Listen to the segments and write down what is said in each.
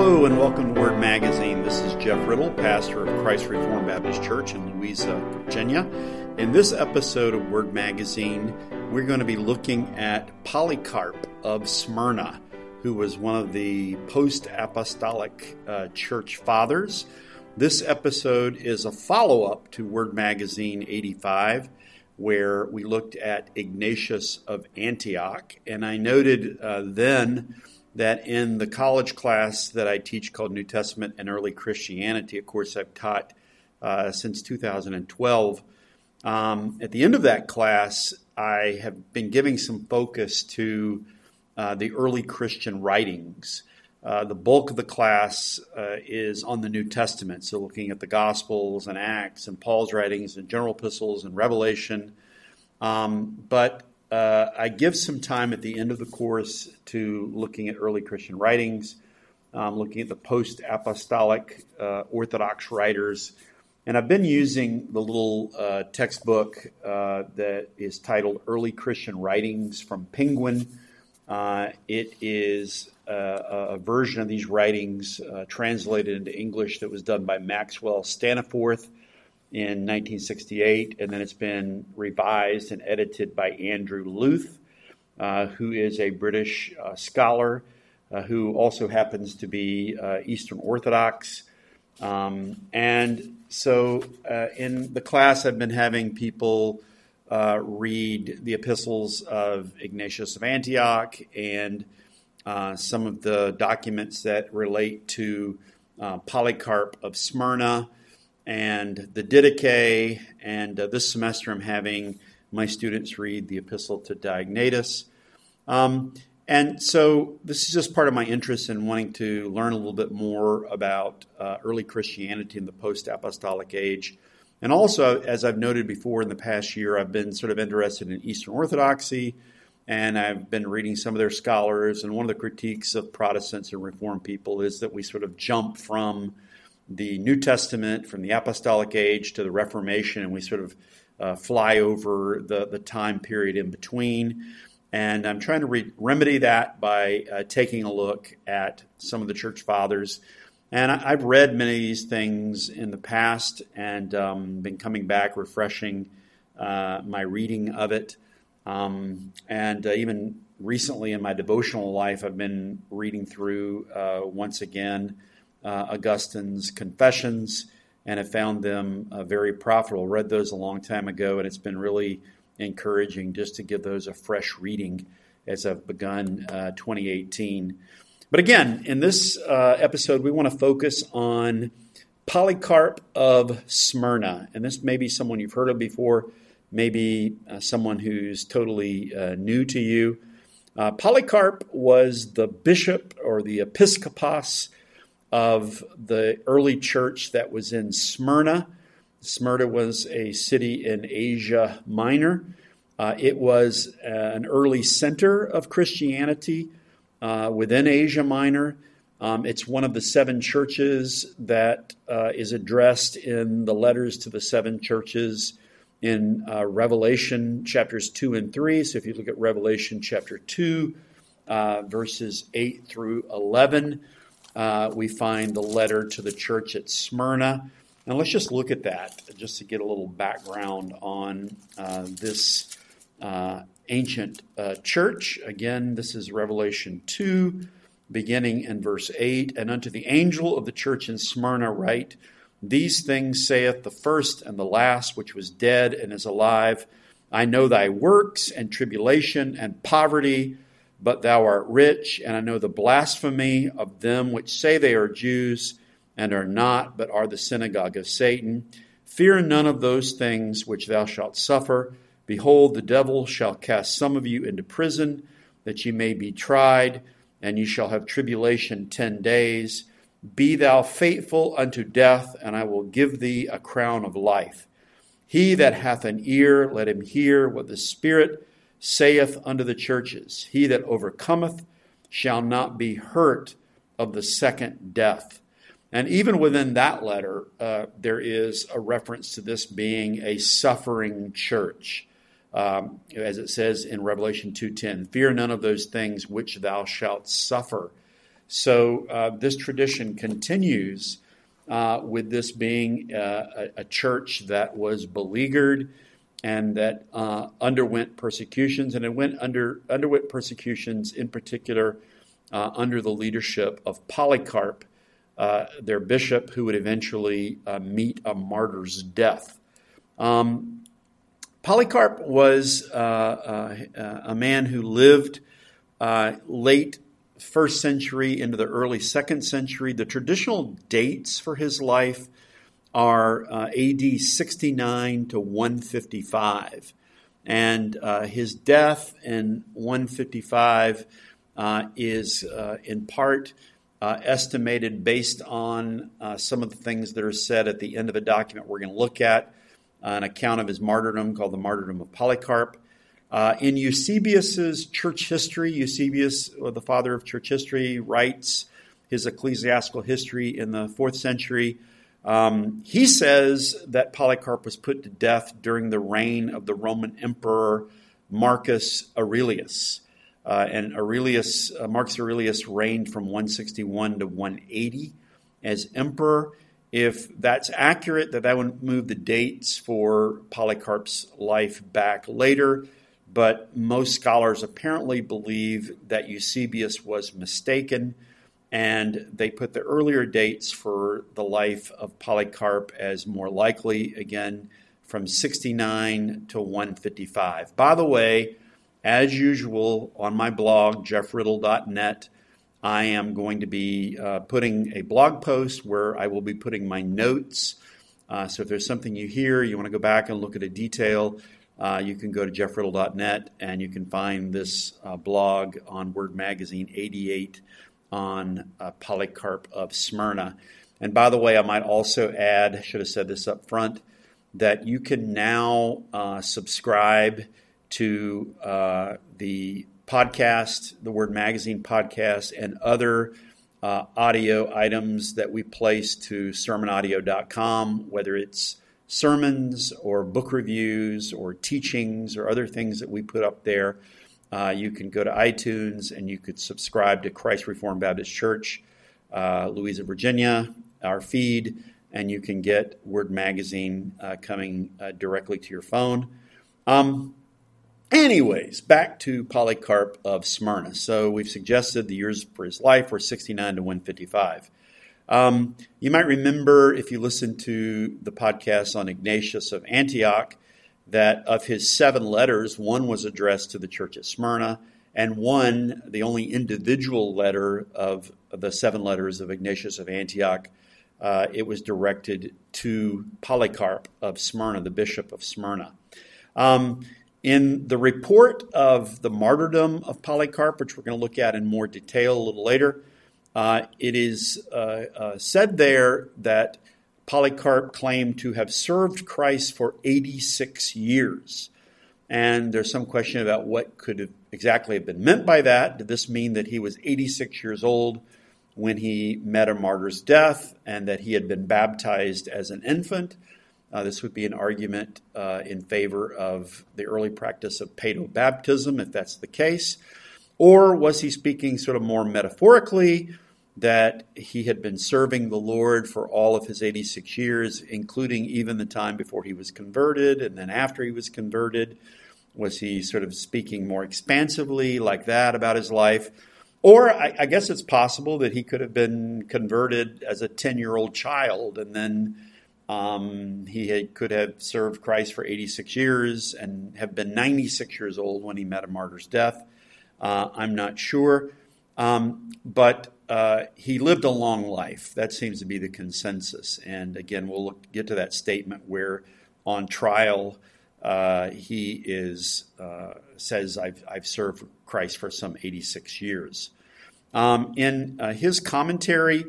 Hello and welcome to Word Magazine. This is Jeff Riddle, pastor of Christ Reformed Baptist Church in Louisa, Virginia. In this episode of Word Magazine, we're going to be looking at Polycarp of Smyrna, who was one of the post-apostolic church fathers. This episode is a follow-up to Word Magazine 85, where we looked at Ignatius of Antioch. And I noted then that in the college class that I teach called New Testament and Early Christianity, of course I've taught since 2012, at the end of that class, I have been giving some focus to the early Christian writings. The bulk of the class is on the New Testament, so looking at the Gospels and Acts and Paul's writings and general epistles and Revelation. But I give some time at the end of the course to looking at early Christian writings, looking at the post-apostolic Orthodox writers. And I've been using the little textbook that is titled Early Christian Writings from Penguin. It is a version of these writings translated into English that was done by Maxwell Staniforth in 1968, and then it's been revised and edited by Andrew Luth, who is a British scholar who also happens to be Eastern Orthodox. And so in the class, I've been having people read the epistles of Ignatius of Antioch and some of the documents that relate to Polycarp of Smyrna and the Didache, and this semester I'm having my students read the Epistle to Diognetus. And so this is just part of my interest in wanting to learn a little bit more about early Christianity in the post-apostolic age. And also, as I've noted before in the past year, I've been sort of interested in Eastern Orthodoxy, and I've been reading some of their scholars. And one of the critiques of Protestants and Reformed people is that we sort of jump from the New Testament, from the apostolic age to the Reformation, and we sort of fly over the time period in between. And I'm trying to remedy that by taking a look at some of the church fathers. And I've read many of these things in the past and been coming back, refreshing my reading of it. And even recently in my devotional life, I've been reading through once again Augustine's Confessions, and have found them very profitable. Read those a long time ago, and it's been really encouraging just to give those a fresh reading as I've begun 2018. But again, in this episode, we want to focus on Polycarp of Smyrna. And this may be someone you've heard of before, maybe someone who's totally new to you. Polycarp was the bishop or the episkopos of the early church that was in Smyrna. Smyrna was a city in Asia Minor. It was an early center of Christianity within Asia Minor. It's one of the seven churches that is addressed in the letters to the seven churches in Revelation chapters 2 and 3. So if you look at Revelation chapter 2, verses 8 through 11, we find the letter to the church at Smyrna. And let's just look at that, just to get a little background on this ancient church. Again, this is Revelation 2, beginning in verse 8. And unto the angel of the church in Smyrna write, These things saith the first and the last, which was dead and is alive. I know thy works and tribulation and poverty, but thou art rich, and I know the blasphemy of them which say they are Jews, and are not, but are the synagogue of Satan. Fear none of those things which thou shalt suffer. Behold, the devil shall cast some of you into prison, that ye may be tried, and ye shall have tribulation 10 days. Be thou faithful unto death, and I will give thee a crown of life. He that hath an ear, let him hear what the Spirit saith unto the churches. He that overcometh shall not be hurt of the second death. And even within that letter, there is a reference to this being a suffering church. As it says in Revelation 2:10, fear none of those things which thou shalt suffer. So this tradition continues with this being a church that was beleaguered and that underwent persecutions, and it underwent persecutions in particular under the leadership of Polycarp, their bishop, who would eventually meet a martyr's death. Polycarp was a man who lived late 1st century into the early 2nd century. The traditional dates for his life are AD 69 to 155. And his death in 155 is in part estimated based on some of the things that are said at the end of a document we're going to look at, an account of his martyrdom called the Martyrdom of Polycarp. In Eusebius's church history, Eusebius, the father of church history, writes his ecclesiastical history in the 4th century. He says that Polycarp was put to death during the reign of the Roman Emperor Marcus Aurelius. And Marcus Aurelius reigned from 161 to 180 as emperor. If that's accurate, that would move the dates for Polycarp's life back later. But most scholars apparently believe that Eusebius was mistaken, and they put the earlier dates for the life of Polycarp as more likely, again, from 69 to 155. By the way, as usual, on my blog, jeffriddle.net, I am going to be putting a blog post where I will be putting my notes. So if there's something you hear, you want to go back and look at a detail, you can go to jeffriddle.net and you can find this blog on Word Magazine 88 on Polycarp of Smyrna. And by the way, I might also add, I should have said this up front, that you can now subscribe to the podcast, the Word Magazine podcast, and other audio items that we place to sermonaudio.com, whether it's sermons or book reviews or teachings or other things that we put up there. You can go to iTunes and you could subscribe to Christ Reformed Baptist Church, Louisa, Virginia, our feed, and you can get Word Magazine coming directly to your phone. Anyways, back to Polycarp of Smyrna. So we've suggested the years for his life were 69 to 155. You might remember, if you listen to the podcast on Ignatius of Antioch, that of his 7 letters, 1 was addressed to the church at Smyrna, and 1, the only individual letter of the 7 letters of Ignatius of Antioch, it was directed to Polycarp of Smyrna, the bishop of Smyrna. In the report of the martyrdom of Polycarp, which we're going to look at in more detail a little later, it is said there that Polycarp claimed to have served Christ for 86 years. And there's some question about what could have exactly have been meant by that. Did this mean that he was 86 years old when he met a martyr's death and that he had been baptized as an infant? This would be an argument in favor of the early practice of paedobaptism, if that's the case. Or was he speaking sort of more metaphorically, that he had been serving the Lord for all of his 86 years, including even the time before he was converted and then after he was converted? Was he sort of speaking more expansively like that about his life? Or I guess it's possible that he could have been converted as a 10-year-old child, and then could have served Christ for 86 years and have been 96 years old when he met a martyr's death. I'm not sure. But he lived a long life. That seems to be the consensus. And again, we'll get to that statement where on trial he says, I've served Christ for some 86 years. In his commentary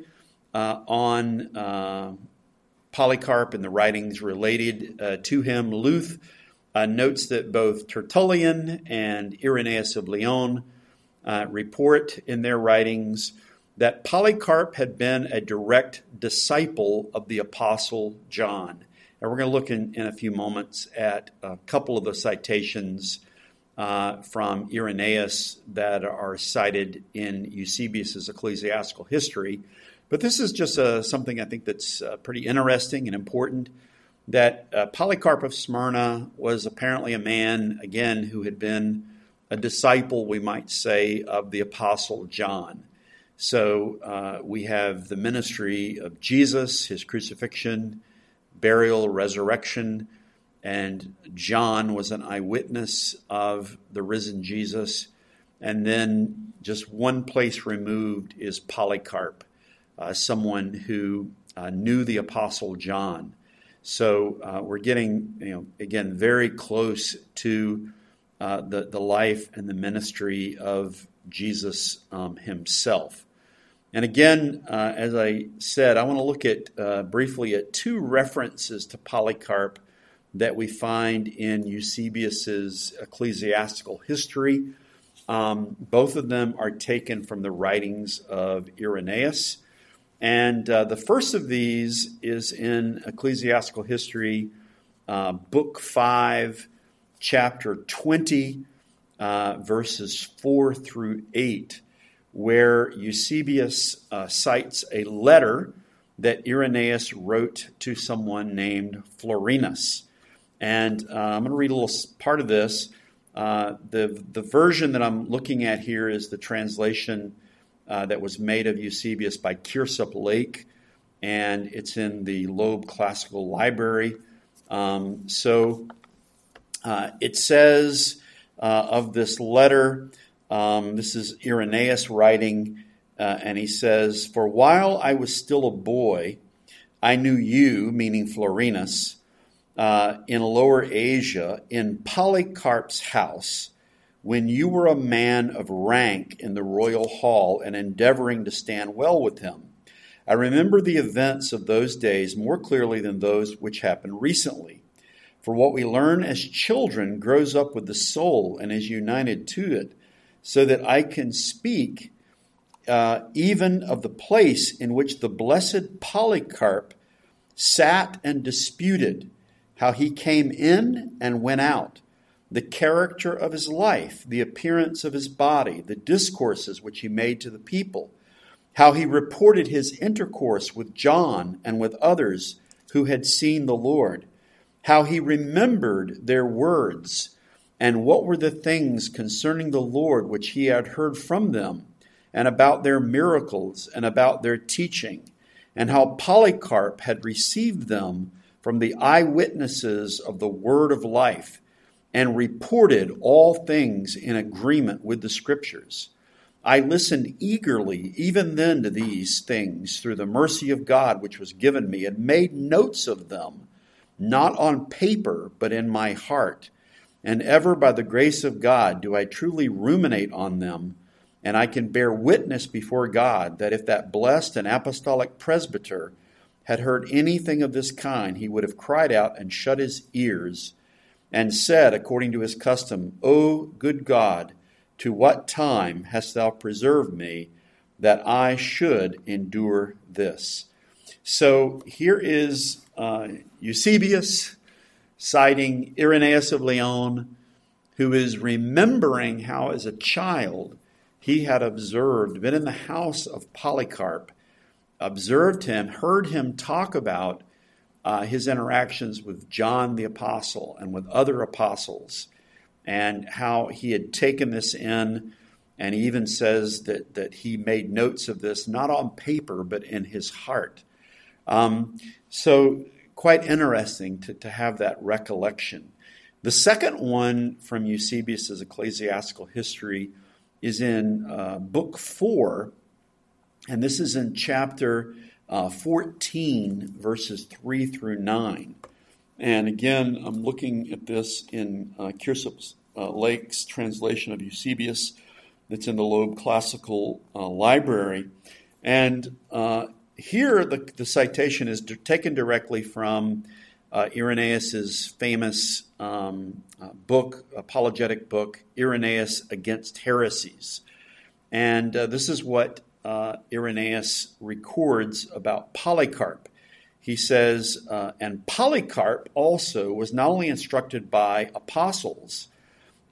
on Polycarp and the writings related to him, Luth notes that both Tertullian and Irenaeus of Lyon report in their writings that Polycarp had been a direct disciple of the Apostle John. And we're going to look in a few moments at a couple of the citations from Irenaeus that are cited in Eusebius's ecclesiastical history. But this is just something I think that's pretty interesting and important, that Polycarp of Smyrna was apparently a man, again, who had been a disciple, we might say, of the Apostle John. So we have the ministry of Jesus, his crucifixion, burial, resurrection, and John was an eyewitness of the risen Jesus. And then just one place removed is Polycarp, someone who knew the Apostle John. So we're getting, again, very close to the life and the ministry of Jesus himself. And again, as I said, I want to look at briefly at two references to Polycarp that we find in Eusebius's ecclesiastical history. Both of them are taken from the writings of Irenaeus. And the first of these is in Ecclesiastical History, Book 5, Chapter 20, verses 4 through 8, where Eusebius cites a letter that Irenaeus wrote to someone named Florinus. And I'm going to read a little part of this. The version that I'm looking at here is the translation that was made of Eusebius by Kiersop Lake, and it's in the Loeb Classical Library. So it says of this letter, this is Irenaeus writing, and he says, "For while I was still a boy, I knew you," meaning Florinus, in Lower Asia, in Polycarp's house, when you were a man of rank in the royal hall and endeavoring to stand well with him. I remember the events of those days more clearly than those which happened recently. For what we learn as children grows up with the soul and is united to it, so that I can speak even of the place in which the blessed Polycarp sat and disputed, how he came in and went out, the character of his life, the appearance of his body, the discourses which he made to the people, how he reported his intercourse with John and with others who had seen the Lord, how he remembered their words, and what were the things concerning the Lord which he had heard from them, and about their miracles and about their teaching, and how Polycarp had received them from the eyewitnesses of the word of life, and reported all things in agreement with the Scriptures. I listened eagerly even then to these things through the mercy of God which was given me, and made notes of them, not on paper, but in my heart. And ever by the grace of God do I truly ruminate on them, and I can bear witness before God that if that blessed and apostolic presbyter had heard anything of this kind, he would have cried out and shut his ears, and said, according to his custom, O good God, to what time hast thou preserved me, that I should endure this? So here is Eusebius citing Irenaeus of Lyon, who is remembering how as a child he had observed, been in the house of Polycarp, observed him, heard him talk about his interactions with John the Apostle and with other apostles, and how he had taken this in, and he even says that he made notes of this, not on paper, but in his heart. So quite interesting to have that recollection. The second one from Eusebius's ecclesiastical history is in Book 4, and this is in chapter 14, verses 3 through 9. And again, I'm looking at this in Kiersop Lake's translation of Eusebius that's in the Loeb Classical Library. And here the citation is taken directly from Irenaeus's famous book, apologetic book, Irenaeus Against Heresies. And this is what Irenaeus records about Polycarp. He says, and Polycarp also was not only instructed by apostles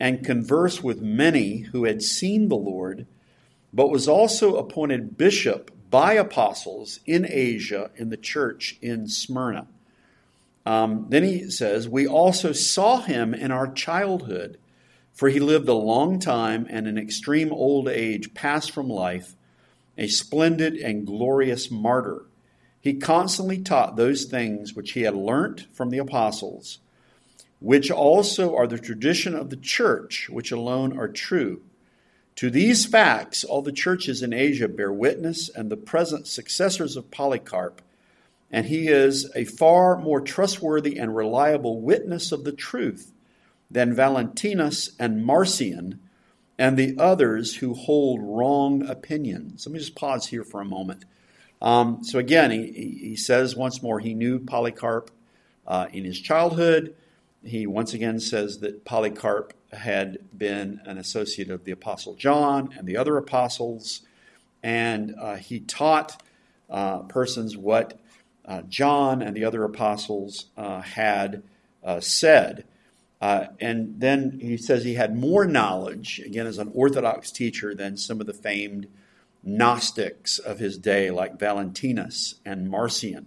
and conversed with many who had seen the Lord, but was also appointed bishop by apostles in Asia in the church in Smyrna. Then he says, we also saw him in our childhood, for he lived a long time and in extreme old age passed from life, a splendid and glorious martyr. He constantly taught those things which he had learnt from the apostles, which also are the tradition of the church, which alone are true. To these facts, all the churches in Asia bear witness, and the present successors of Polycarp, and he is a far more trustworthy and reliable witness of the truth than Valentinus and Marcion and the others who hold wrong opinions. Let me just pause here for a moment. So again, he says once more he knew Polycarp in his childhood. He once again says that Polycarp had been an associate of the Apostle John and the other apostles, and he taught persons what John and the other apostles had said. And then he says he had more knowledge, again, as an Orthodox teacher, than some of the famed Gnostics of his day, like Valentinus and Marcion.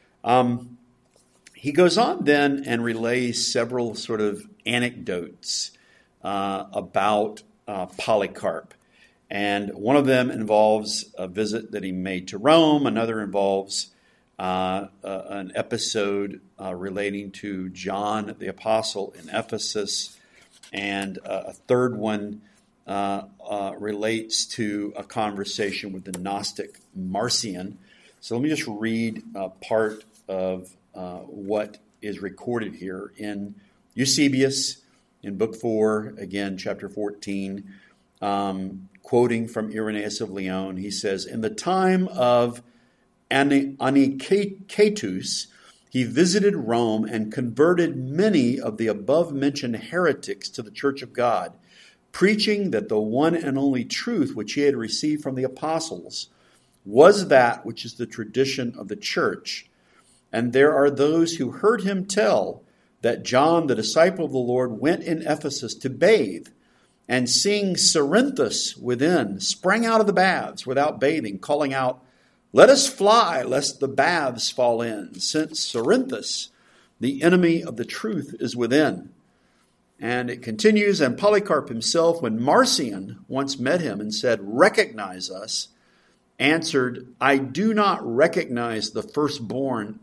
He goes on then and relays several sort of anecdotes about Polycarp. And one of them involves a visit that he made to Rome. Another involves an episode relating to John the Apostle in Ephesus. And a third one relates to a conversation with the Gnostic Marcion. So let me just read part of what is recorded here in Eusebius in Book 4, again, chapter 14, quoting from Irenaeus of Lyon. He says, in the time of Anicetus, he visited Rome and converted many of the above-mentioned heretics to the Church of God, preaching that the one and only truth which he had received from the apostles was that which is the tradition of the church. And there are those who heard him tell that John, the disciple of the Lord, went in Ephesus to bathe, and seeing Cerinthus within, sprang out of the baths without bathing, calling out, let us fly, lest the baths fall in, since Cerinthus, the enemy of the truth, is within. And it continues, and Polycarp himself, when Marcion once met him and said, recognize us, answered, I recognize the firstborn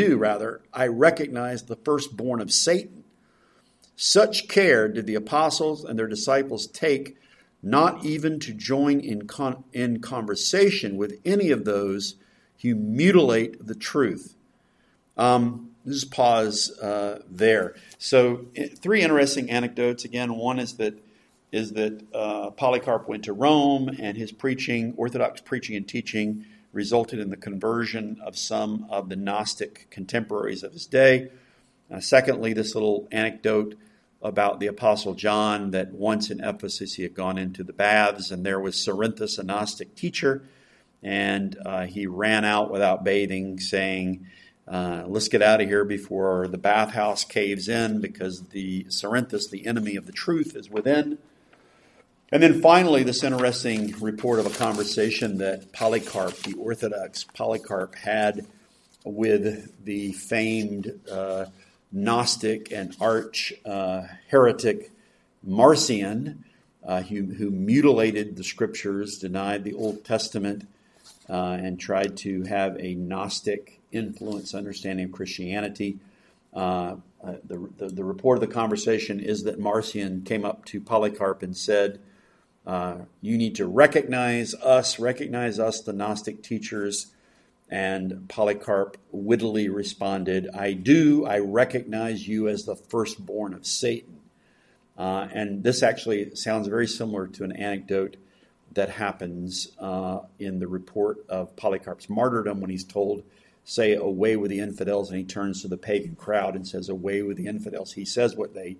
of Satan. Such care did the apostles and their disciples take, not even to join in conversation with any of those who mutilate the truth. Just pause there. So, three interesting anecdotes. Again, one is that Polycarp went to Rome, and his preaching, Orthodox preaching and teaching, resulted in the conversion of some of the Gnostic contemporaries of his day. Secondly, this little anecdote about the Apostle John, that once in Ephesus he had gone into the baths, and there was Cerinthus, a Gnostic teacher, and he ran out without bathing, saying, let's get out of here before the bathhouse caves in, because the Cerinthus, the enemy of the truth, is within. And then finally, this interesting report of a conversation that Polycarp, the Orthodox Polycarp, had with the famed Gnostic and arch heretic Marcion, who mutilated the scriptures, denied the Old Testament, and tried to have a Gnostic influence understanding of Christianity. The report of the conversation is that Marcion came up to Polycarp and said, you need to recognize us, the Gnostic teachers. And Polycarp wittily responded, I do. I recognize you as the firstborn of Satan. And this actually sounds very similar to an anecdote that happens in the report of Polycarp's martyrdom, when he's told, say, away with the infidels, and he turns to the pagan crowd and says, away with the infidels. He says what they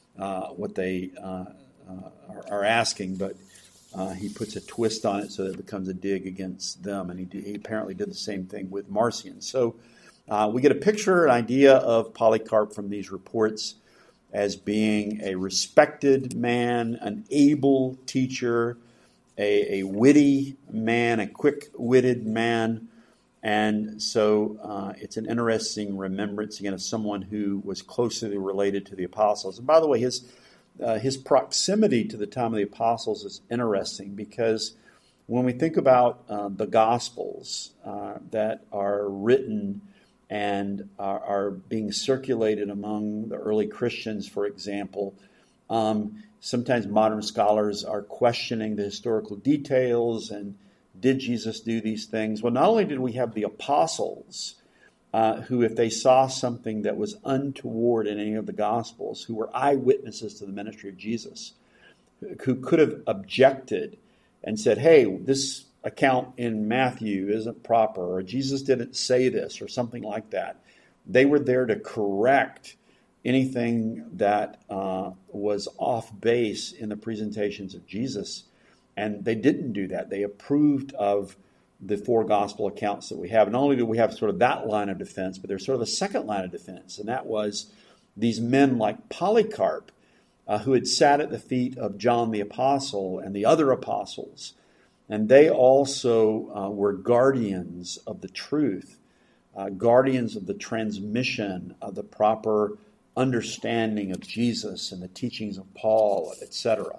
are asking, but he puts a twist on it so that it becomes a dig against them, and he apparently did the same thing with Marcion. So we get a picture, an idea of Polycarp from these reports. as being a respected man, an able teacher, a witty man, a quick-witted man. And so it's an interesting remembrance, again, of someone who was closely related to the apostles. And by the way, his proximity to the time of the apostles is interesting, because when we think about the Gospels that are written and are being circulated among the early Christians, for example, sometimes modern scholars are questioning the historical details and did Jesus do these things? Well, not only did we have the apostles who, if they saw something that was untoward in any of the Gospels, who were eyewitnesses to the ministry of Jesus, who could have objected and said, hey, this account in Matthew isn't proper, or Jesus didn't say this, or something like that. They were there to correct anything that was off base in the presentations of Jesus. And they didn't do that. They approved of the four gospel accounts that we have. Not only do we have sort of that line of defense, but there's sort of a second line of defense, and that was these men like Polycarp, who had sat at the feet of John the Apostle and the other apostles. And they also were guardians of the truth, guardians of the transmission of the proper understanding of Jesus and the teachings of Paul, etc.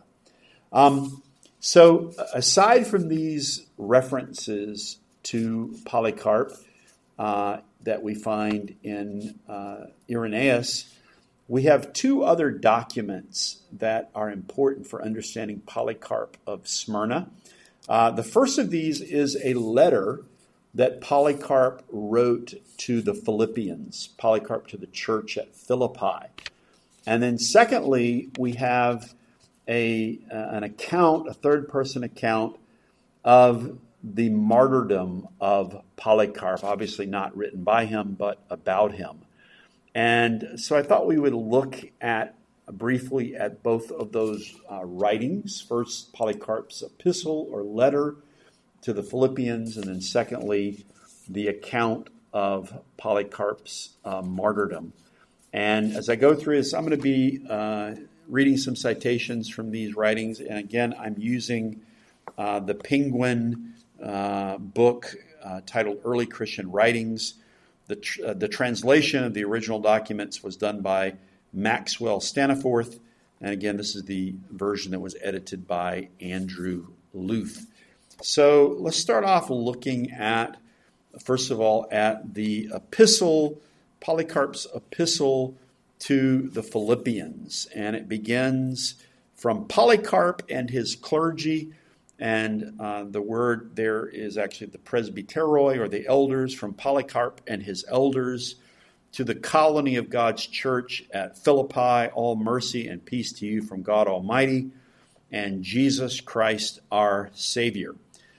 So aside from these references to Polycarp that we find in Irenaeus, we have two other documents that are important for understanding Polycarp of Smyrna. The first of these is a letter that Polycarp wrote to the Philippians, Polycarp to the church at Philippi. And then secondly, we have an account, a third-person account of the martyrdom of Polycarp, obviously not written by him, but about him. And so I thought we would look at briefly at both of those writings. First, Polycarp's epistle or letter to the Philippians, and then secondly, the account of Polycarp's martyrdom. And as I go through this, I'm going to be reading some citations from these writings. And again, I'm using the Penguin book titled Early Christian Writings. The translation of the original documents was done by Maxwell Staniforth. And again, this is the version that was edited by Andrew Luth. So let's start off looking at, first of all, at the epistle, Polycarp's epistle to the Philippians. And it begins from Polycarp and his clergy. And the word there is actually the presbyteroi, or the elders, from Polycarp and his elders to the colony of God's church at Philippi. All mercy and peace to you from God Almighty and Jesus Christ our Savior.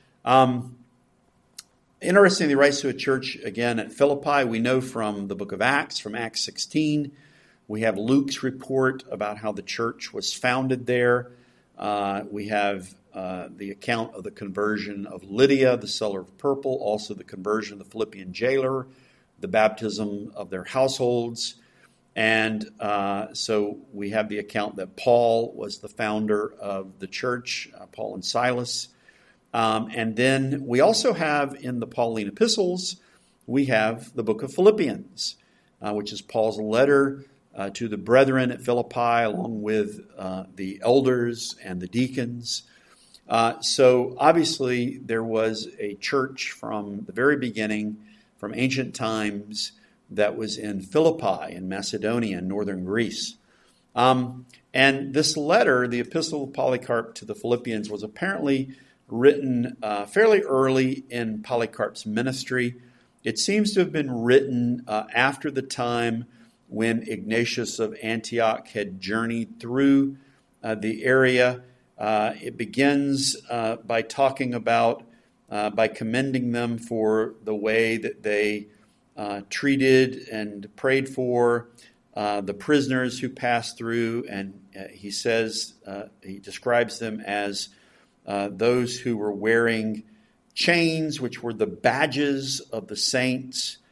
Interestingly, he writes to a church, again, at Philippi. We know from the book of Acts, from Acts 16, we have Luke's report about how the church was founded there. We have the account of the conversion of Lydia, the seller of purple, also the conversion of the Philippian jailer, the baptism of their households. And so we have the account that Paul was the founder of the church, Paul and Silas. And then we also have in the Pauline epistles, we have the book of Philippians, which is Paul's letter to the brethren at Philippi, along with the elders and the deacons. So obviously there was a church from the very beginning, from ancient times, that was in Philippi in Macedonia, in northern Greece. And this letter, the Epistle of Polycarp to the Philippians, was apparently written fairly early in Polycarp's ministry. It seems to have been written after the time when Ignatius of Antioch had journeyed through the area. It begins by talking about, by commending them for the way that they treated and prayed for the prisoners who passed through. And he says, he describes them as those who were wearing chains, which were the badges of the saints,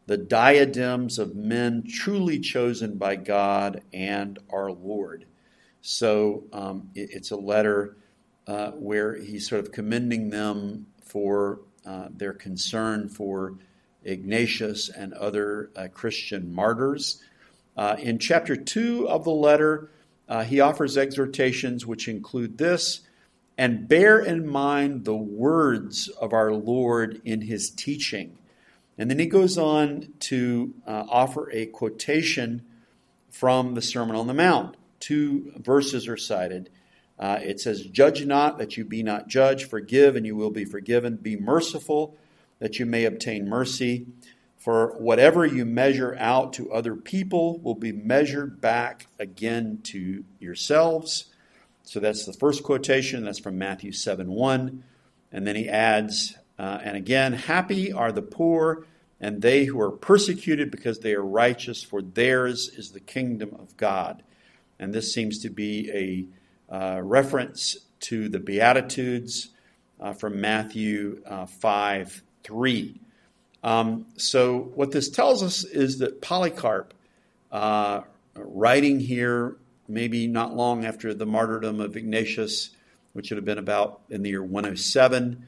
the diadems of men truly chosen by God and our Lord. So it's a letter where he's sort of commending them for their concern for Ignatius and other Christian martyrs. In chapter 2 of the letter, he offers exhortations which include this: and bear in mind the words of our Lord in his teaching. And then he goes on to offer a quotation from the Sermon on the Mount. 2 verses are cited. It says, "Judge not, that you be not judged. Forgive, and you will be forgiven. Be merciful, that you may obtain mercy. For whatever you measure out to other people will be measured back again to yourselves." So that's the first quotation. That's from Matthew 7:1. And then he adds, and again, "Happy are the poor and they who are persecuted because they are righteous, for theirs is the kingdom of God." And this seems to be a reference to the Beatitudes from Matthew 5:3. So what this tells us is that Polycarp, writing here maybe not long after the martyrdom of Ignatius, which would have been about in the year 107,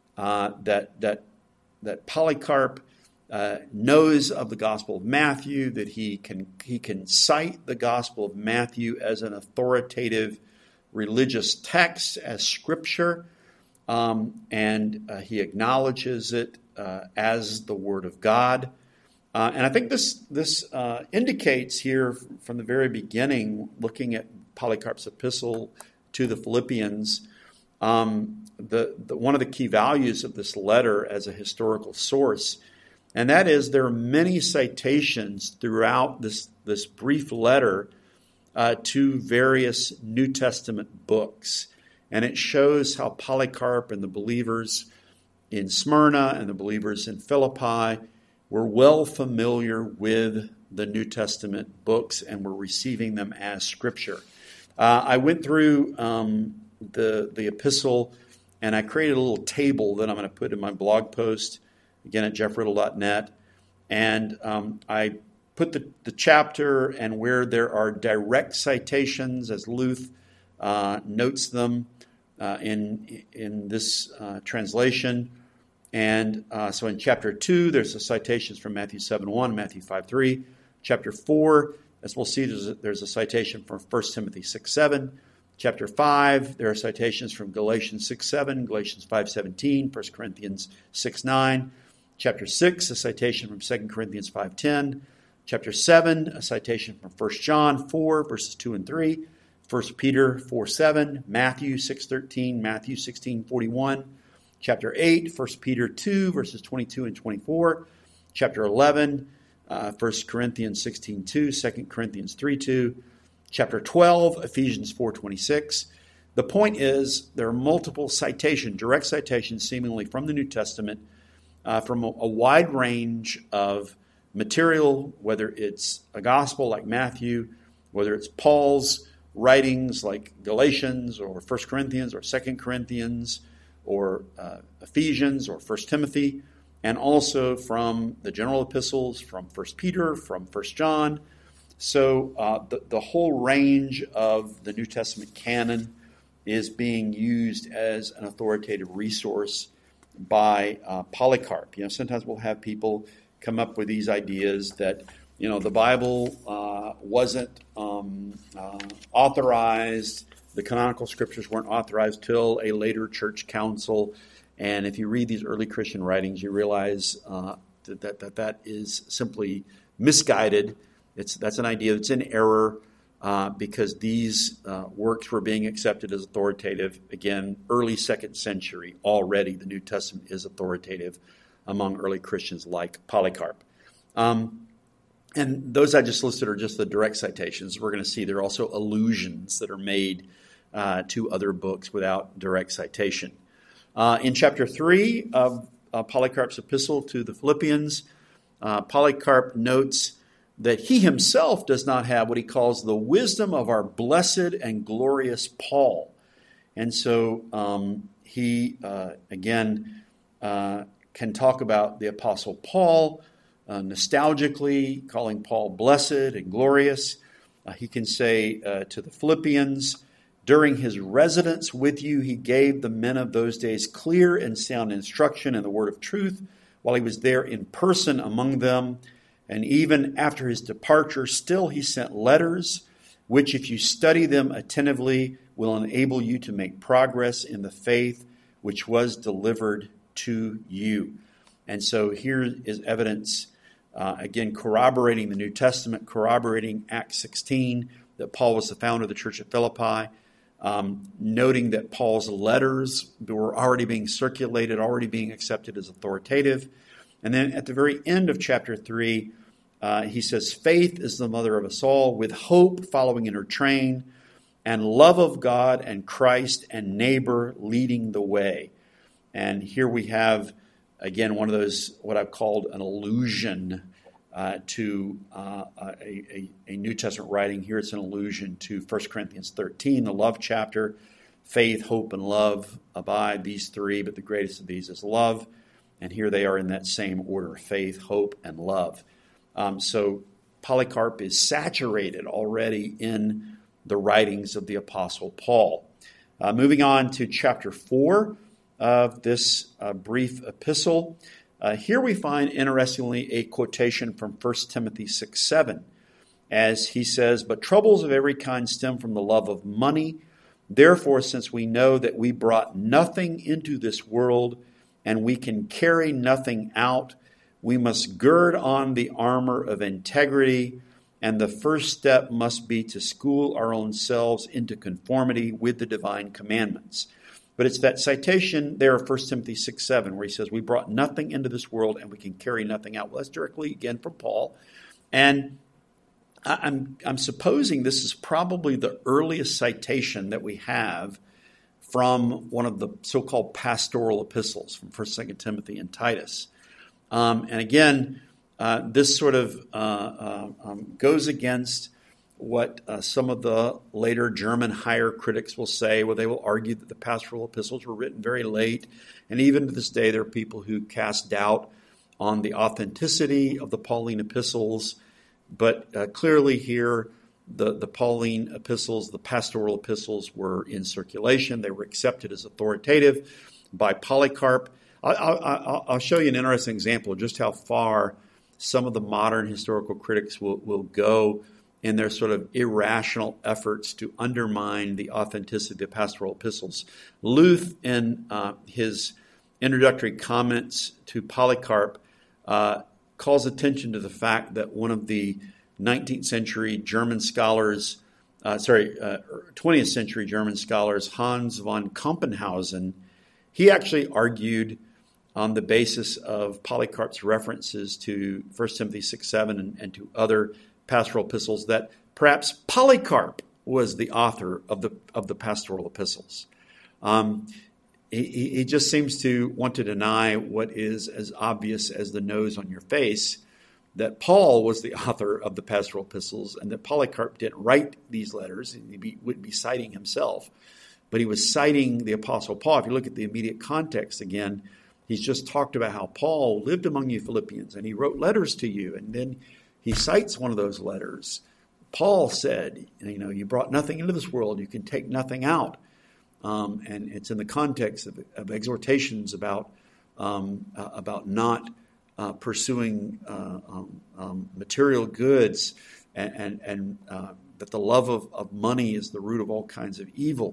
that Polycarp knows of the Gospel of Matthew, that he can cite the Gospel of Matthew as an authoritative religious text, as Scripture, and he acknowledges it as the Word of God. And I think this indicates here from the very beginning, looking at Polycarp's epistle to the Philippians, one of the key values of this letter as a historical source, and that is there are many citations throughout this brief letter to various New Testament books. And it shows how Polycarp and the believers in Smyrna and the believers in Philippi were well familiar with the New Testament books and were receiving them as Scripture. I went through the epistle, and I created a little table that I'm going to put in my blog post, again at jeffriddle.net. And I put the chapter and where there are direct citations, as Luth notes them in this translation. And so in chapter 2, there's the citations from Matthew 7:1, Matthew 5:3. Chapter 4, as we'll see, there's a citation from 1 Timothy 6:7. Chapter 5, there are citations from Galatians 6:7, Galatians 5:17, 1 Corinthians 6:9. Chapter 6, a citation from 2 Corinthians 5:10. Chapter 7, a citation from 1 John 4, verses 2 and 3. 1 Peter 4:7, Matthew 6:13, Matthew 16:41. Chapter 8, 1 Peter 2, verses 22 and 24. Chapter 11, 1 Corinthians 16:2, 2 Corinthians 3:2. Chapter 12, Ephesians 4:26. The point is there are multiple citations, direct citations seemingly from the New Testament, from a wide range of material, whether it's a gospel like Matthew, whether it's Paul's writings like Galatians or 1 Corinthians or 2 Corinthians, or Ephesians or 1 Timothy, and also from the general epistles, from 1 Peter, from 1 John. So the whole range of the New Testament canon is being used as an authoritative resource by Polycarp. Sometimes we'll have people come up with these ideas that, the Bible wasn't authorized. The canonical scriptures weren't authorized till a later church council. And if you read these early Christian writings, you realize that is simply misguided. That's an idea that's in error because these works were being accepted as authoritative. Again, early 2nd century already, the New Testament is authoritative among early Christians like Polycarp. And those I just listed are just the direct citations. We're going to see there are also allusions that are made to other books without direct citation. In chapter 3 of Polycarp's epistle to the Philippians, Polycarp notes that he himself does not have what he calls the wisdom of our blessed and glorious Paul. And so he, again, can talk about the Apostle Paul, nostalgically, calling Paul blessed and glorious. He can say to the Philippians, during his residence with you, he gave the men of those days clear and sound instruction in the word of truth while he was there in person among them. And even after his departure, still he sent letters, which if you study them attentively, will enable you to make progress in the faith which was delivered to you. And so here is evidence, again, corroborating the New Testament, corroborating Acts 16, that Paul was the founder of the church at Philippi, noting that Paul's letters were already being circulated, already being accepted as authoritative. And then at the very end of chapter 3, he says, faith is the mother of us all, with hope following in her train, and love of God and Christ and neighbor leading the way. And here we have, again, one of those, what I've called an allusion to a New Testament writing. Here it's an allusion to 1 Corinthians 13, the love chapter. Faith, hope, and love abide, these three, but the greatest of these is love. And here they are in that same order, faith, hope, and love. So Polycarp is saturated already in the writings of the Apostle Paul. Moving on to chapter 4 of this brief epistle. Here we find, interestingly, a quotation from 1 Timothy 6:7, as he says, but troubles of every kind stem from the love of money. Therefore, since we know that we brought nothing into this world and we can carry nothing out, we must gird on the armor of integrity, and the first step must be to school our own selves into conformity with the divine commandments. But it's that citation there of 1 Timothy 6:7 where he says, we brought nothing into this world and we can carry nothing out. Well, that's directly, again, from Paul. And I'm supposing this is probably the earliest citation that we have from one of the so-called pastoral epistles from 1st, 2nd Timothy and Titus. And again, this sort of goes against what some of the later German higher critics will say, where they will argue that the pastoral epistles were written very late. And even to this day, there are people who cast doubt on the authenticity of the Pauline epistles. But clearly here, the Pauline epistles, the pastoral epistles, were in circulation. They were accepted as authoritative by Polycarp. I'll show you an interesting example of just how far some of the modern historical critics will go in their sort of irrational efforts to undermine the authenticity of the pastoral epistles. Luth, in his introductory comments to Polycarp, calls attention to the fact that one of the 19th century German scholars, 20th century German scholars, Hans von Kompenhausen, he actually argued on the basis of Polycarp's references to 1 Timothy 6:7 and to other pastoral epistles that perhaps Polycarp was the author of the pastoral epistles. He just seems to want to deny what is as obvious as the nose on your face, that Paul was the author of the pastoral epistles and that Polycarp didn't write these letters. He would be citing himself, but he was citing the Apostle Paul. If you look at the immediate context again, he's just talked about how Paul lived among you Philippians and he wrote letters to you. And then he cites one of those letters. Paul said, you brought nothing into this world. You can take nothing out. And it's in the context of exhortations about not pursuing material goods and that the love of money is the root of all kinds of evil.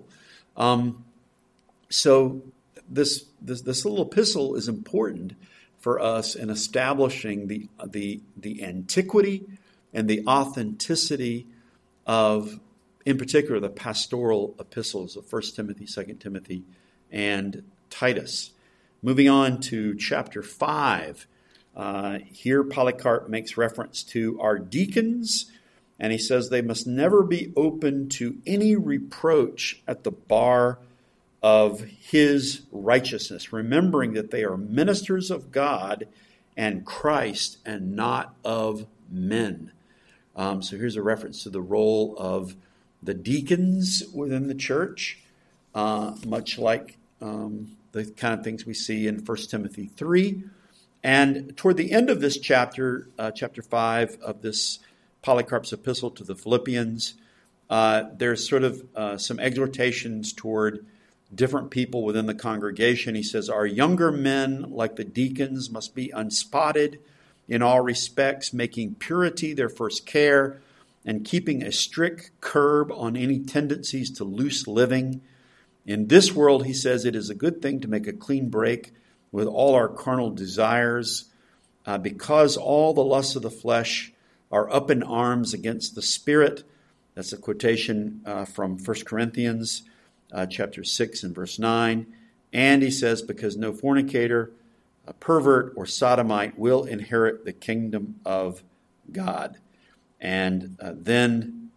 So this little epistle is important for us in establishing the antiquity and the authenticity of, in particular, the pastoral epistles of 1 Timothy, 2 Timothy, and Titus. Moving on to chapter 5, here Polycarp makes reference to our deacons, and he says they must never be open to any reproach at the bar of his righteousness, remembering that they are ministers of God and Christ and not of men. So here's a reference to the role of the deacons within the church, much like the kind of things we see in 1 Timothy 3. And toward the end of this chapter, chapter 5 of this Polycarp's epistle to the Philippians, there's sort of some exhortations toward different people within the congregation. He says, our younger men, like the deacons, must be unspotted in all respects, making purity their first care, and keeping a strict curb on any tendencies to loose living. In this world, he says, it is a good thing to make a clean break with all our carnal desires, because all the lusts of the flesh are up in arms against the spirit. That's a quotation from 1 Corinthians chapter 6 and verse 9. And he says, because no fornicator, a pervert, or sodomite will inherit the kingdom of God. And then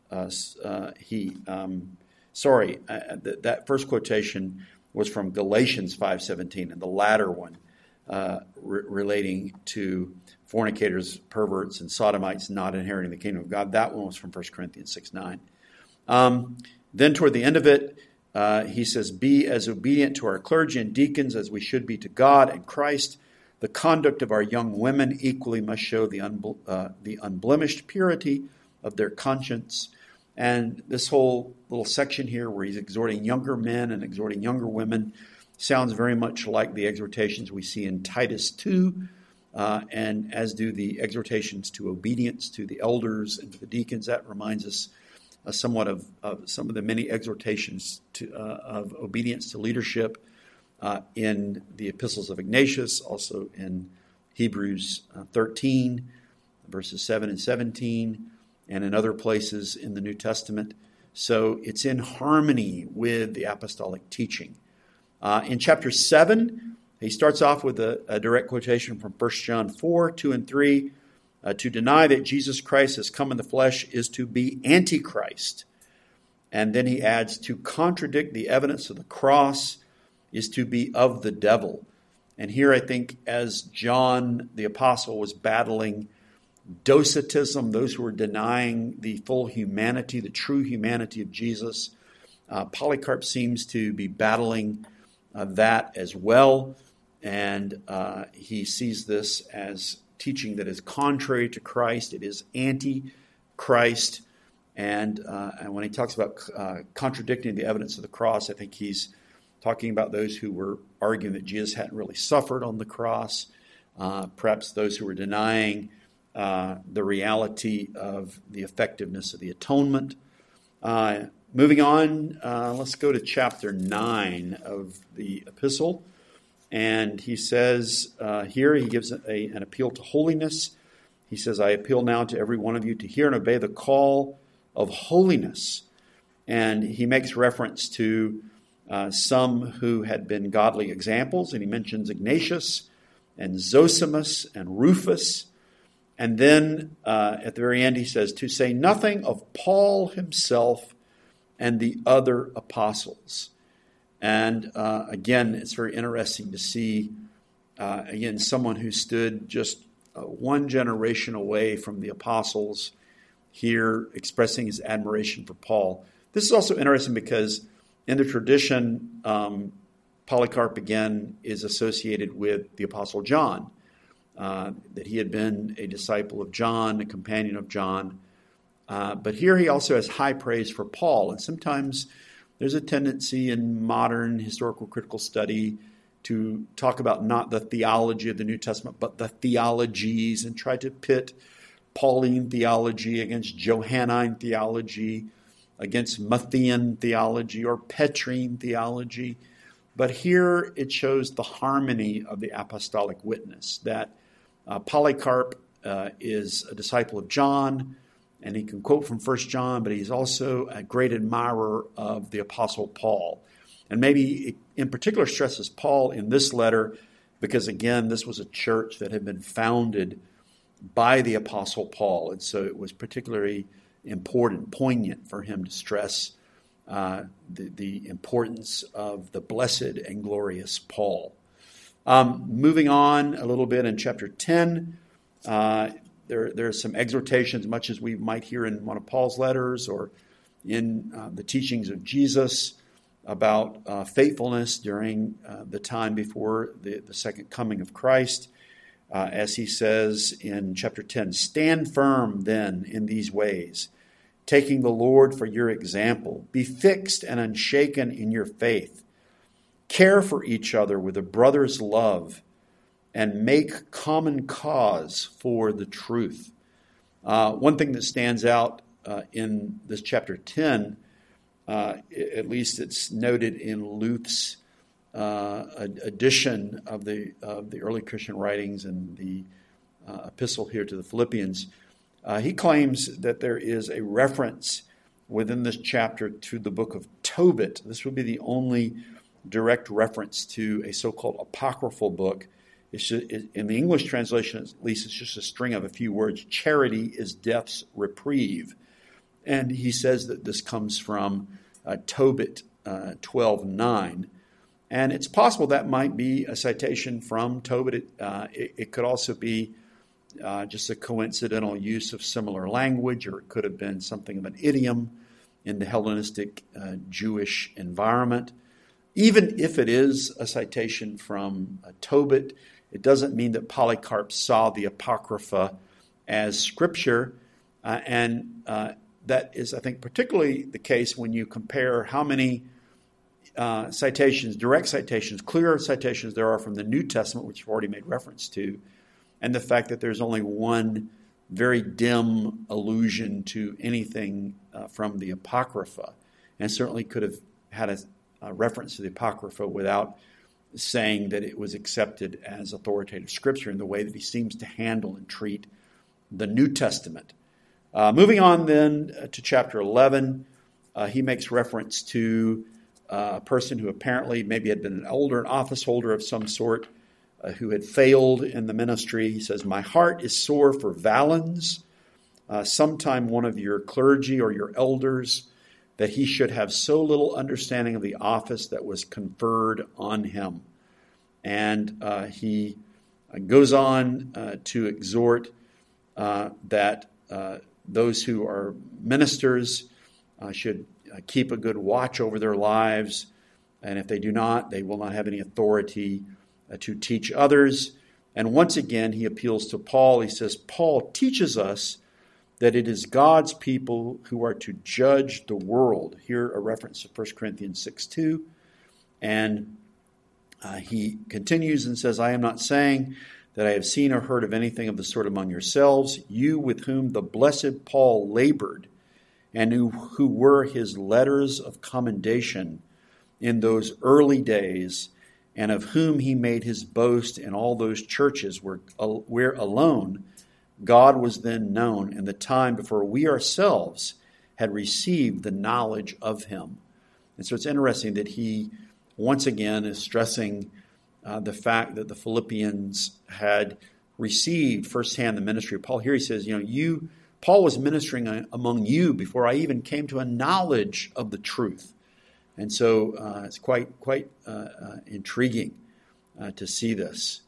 that first quotation was from Galatians 5:17, and the latter one relating to fornicators, perverts, and sodomites not inheriting the kingdom of God. That one was from 1 Corinthians 6:9. Then toward the end of it, he says, be as obedient to our clergy and deacons as we should be to God and Christ. The conduct of our young women equally must show the unblemished purity of their conscience. And this whole little section here where he's exhorting younger men and exhorting younger women sounds very much like the exhortations we see in Titus 2, and as do the exhortations to obedience to the elders and to the deacons. That reminds us somewhat of some of the many exhortations of obedience to leadership in the epistles of Ignatius, also in Hebrews 13, verses 7 and 17, and in other places in the New Testament. So it's in harmony with the apostolic teaching. In chapter 7, he starts off with a direct quotation from 1 John 4, 2 and 3. To deny that Jesus Christ has come in the flesh is to be Antichrist. And then he adds, to contradict the evidence of the cross is to be of the devil. And here I think as John the Apostle was battling Docetism, those who were denying the full humanity, the true humanity of Jesus, Polycarp seems to be battling that as well. And he sees this as teaching that is contrary to Christ. It is anti-Christ. And when he talks about contradicting the evidence of the cross, I think he's talking about those who were arguing that Jesus hadn't really suffered on the cross, perhaps those who were denying the reality of the effectiveness of the atonement. Moving on, let's go to chapter 9 of the epistle. And he says here, he gives an appeal to holiness. He says, I appeal now to every one of you to hear and obey the call of holiness. And he makes reference to some who had been godly examples. And he mentions Ignatius and Zosimus and Rufus. And then at the very end, he says, to say nothing of Paul himself and the other apostles. And again, it's very interesting to see, again, someone who stood just one generation away from the apostles here expressing his admiration for Paul. This is also interesting because in the tradition, Polycarp, again, is associated with the apostle John, that he had been a disciple of John, a companion of John. But here he also has high praise for Paul. And sometimes there's a tendency in modern historical critical study to talk about not the theology of the New Testament, but the theologies, and try to pit Pauline theology against Johannine theology, against Matthean theology or Petrine theology. But here it shows the harmony of the apostolic witness, that Polycarp is a disciple of John, and he can quote from 1 John, but he's also a great admirer of the Apostle Paul. And maybe in particular stresses Paul in this letter because, again, this was a church that had been founded by the Apostle Paul. And so it was particularly important, poignant for him to stress the importance of the blessed and glorious Paul. Moving on a little bit in chapter 10, there are some exhortations, much as we might hear in one of Paul's letters or in the teachings of Jesus about faithfulness during the time before the second coming of Christ. as he says in chapter 10, "Stand firm then in these ways, taking the Lord for your example. Be fixed and unshaken in your faith. Care for each other with a brother's love, and make common cause for the truth." One thing that stands out in this chapter 10, at least it's noted in Luth's edition of the early Christian writings and the epistle here to the Philippians, he claims that there is a reference within this chapter to the book of Tobit. This would be the only direct reference to a so-called apocryphal book. In the English translation, at least, it's just a string of a few words. Charity is death's reprieve. And he says that this comes from Tobit 12:9. And it's possible that might be a citation from Tobit. It could also be just a coincidental use of similar language, or it could have been something of an idiom in the Hellenistic Jewish environment. Even if it is a citation from Tobit, it doesn't mean that Polycarp saw the Apocrypha as Scripture. And that is, I think, particularly the case when you compare how many citations, direct citations, clear citations there are from the New Testament, which you've already made reference to, and the fact that there's only one very dim allusion to anything from the Apocrypha, and certainly could have had a reference to the Apocrypha without saying that it was accepted as authoritative Scripture in the way that he seems to handle and treat the New Testament. Moving on then to chapter 11, he makes reference to a person who apparently maybe had been an office holder of some sort, who had failed in the ministry. He says, "My heart is sore for Valens, sometime one of your clergy or your elders, that he should have so little understanding of the office that was conferred on him." And he goes on to exhort that those who are ministers should keep a good watch over their lives, and if they do not, they will not have any authority to teach others. And once again, he appeals to Paul. He says, "Paul teaches us that it is God's people who are to judge the world." Here a reference to 1 Corinthians 6:2. And he continues and says, "I am not saying that I have seen or heard of anything of the sort among yourselves, you with whom the blessed Paul labored, and who were his letters of commendation in those early days, and of whom he made his boast in all those churches where alone God was then known in the time before we ourselves had received the knowledge of him." And so it's interesting that he once again is stressing the fact that the Philippians had received firsthand the ministry of Paul. Here he says, Paul was ministering among you before I even came to a knowledge of the truth. And so it's quite intriguing to see this.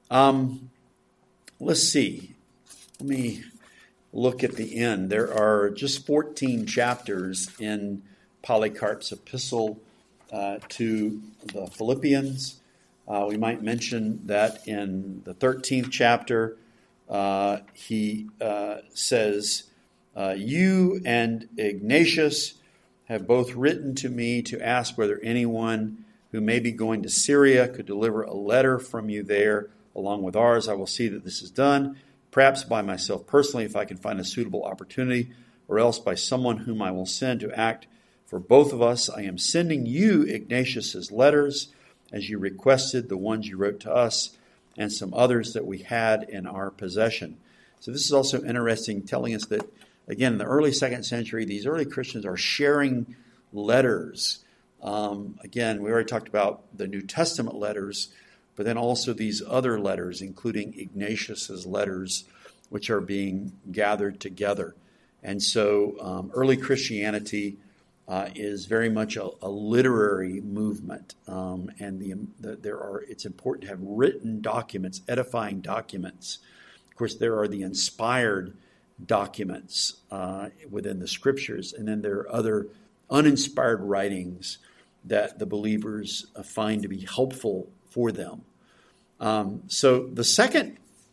Let's see. Let me look at the end. There are just 14 chapters in Polycarp's epistle to the Philippians. We might mention that in the 13th chapter, he says, "You and Ignatius have both written to me to ask whether anyone who may be going to Syria could deliver a letter from you there along with ours. I will see that this is done, perhaps by myself personally if I can find a suitable opportunity, or else by someone whom I will send to act for both of us. I am sending you Ignatius's letters, as you requested, the ones you wrote to us, and some others that we had in our possession." So this is also interesting, telling us that, again, in the early 2nd century, these early Christians are sharing letters. Again, we already talked about the New Testament letters, but then also these other letters, including Ignatius's letters, which are being gathered together. And so early Christianity is very much a literary movement, and it's important to have written documents, edifying documents. Of course, there are the inspired documents within the Scriptures, and then there are other uninspired writings that the believers find to be helpful for them. So the second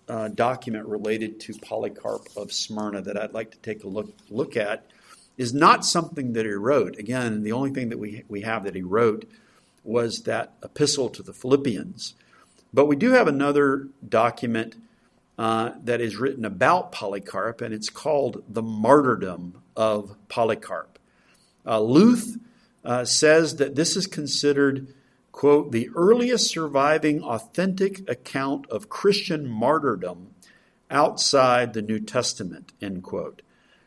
document related to Polycarp of Smyrna that I'd like to take a look at is not something that he wrote. Again, the only thing that we have that he wrote was that epistle to the Philippians. But we do have another document that is written about Polycarp, and it's called The Martyrdom of Polycarp. Luth says that this is considered, quote, the earliest surviving authentic account of Christian martyrdom outside the New Testament, end quote.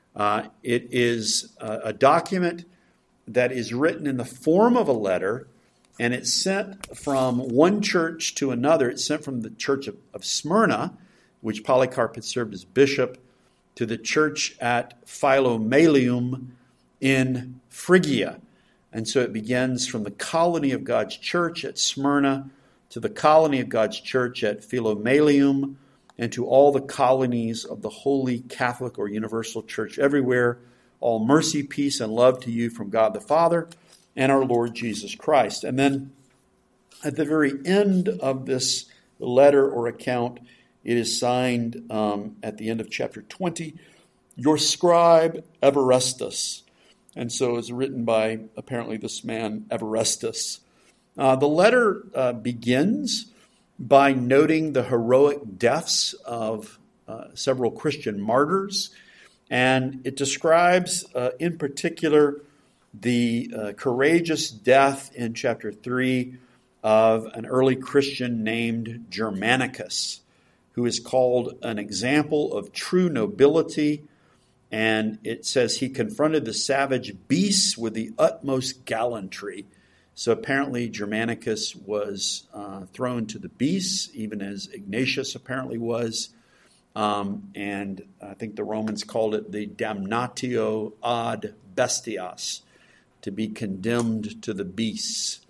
It is a document that is written in the form of a letter, and it's sent from one church to another. It's sent from the church of Smyrna, which Polycarp had served as bishop, to the church at Philomelium in Phrygia. And so it begins from the colony of God's church at Smyrna to the colony of God's church at Philomelium and to all the colonies of the Holy Catholic or Universal Church everywhere. All mercy, peace, and love to you from God the Father and our Lord Jesus Christ. And then at the very end of this letter or account, it is signed at the end of chapter 20, your scribe Evarestus. And so it's written by apparently this man Evarestus. The letter begins by noting the heroic deaths of several Christian martyrs. And it describes in particular the courageous death in chapter 3 of an early Christian named Germanicus, who is called an example of true nobility. And it says he confronted the savage beasts with the utmost gallantry. So apparently Germanicus was thrown to the beasts, even as Ignatius apparently was. And I think the Romans called it the damnatio ad bestias, to be condemned to the beasts.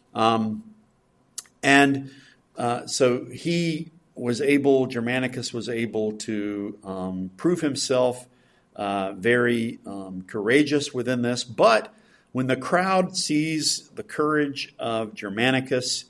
So Germanicus was able to prove himself very courageous within this. But when the crowd sees the courage of Germanicus,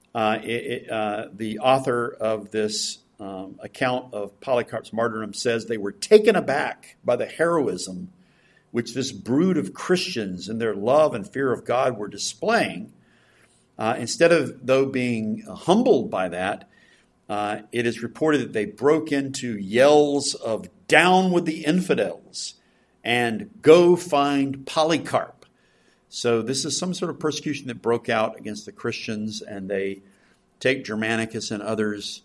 the author of this account of Polycarp's martyrdom says they were taken aback by the heroism which this brood of Christians in their love and fear of God were displaying. Instead of, though, being humbled by that, it is reported that they broke into yells of "down with the infidels" and "go find Polycarp." So this is some sort of persecution that broke out against the Christians, and they take Germanicus and others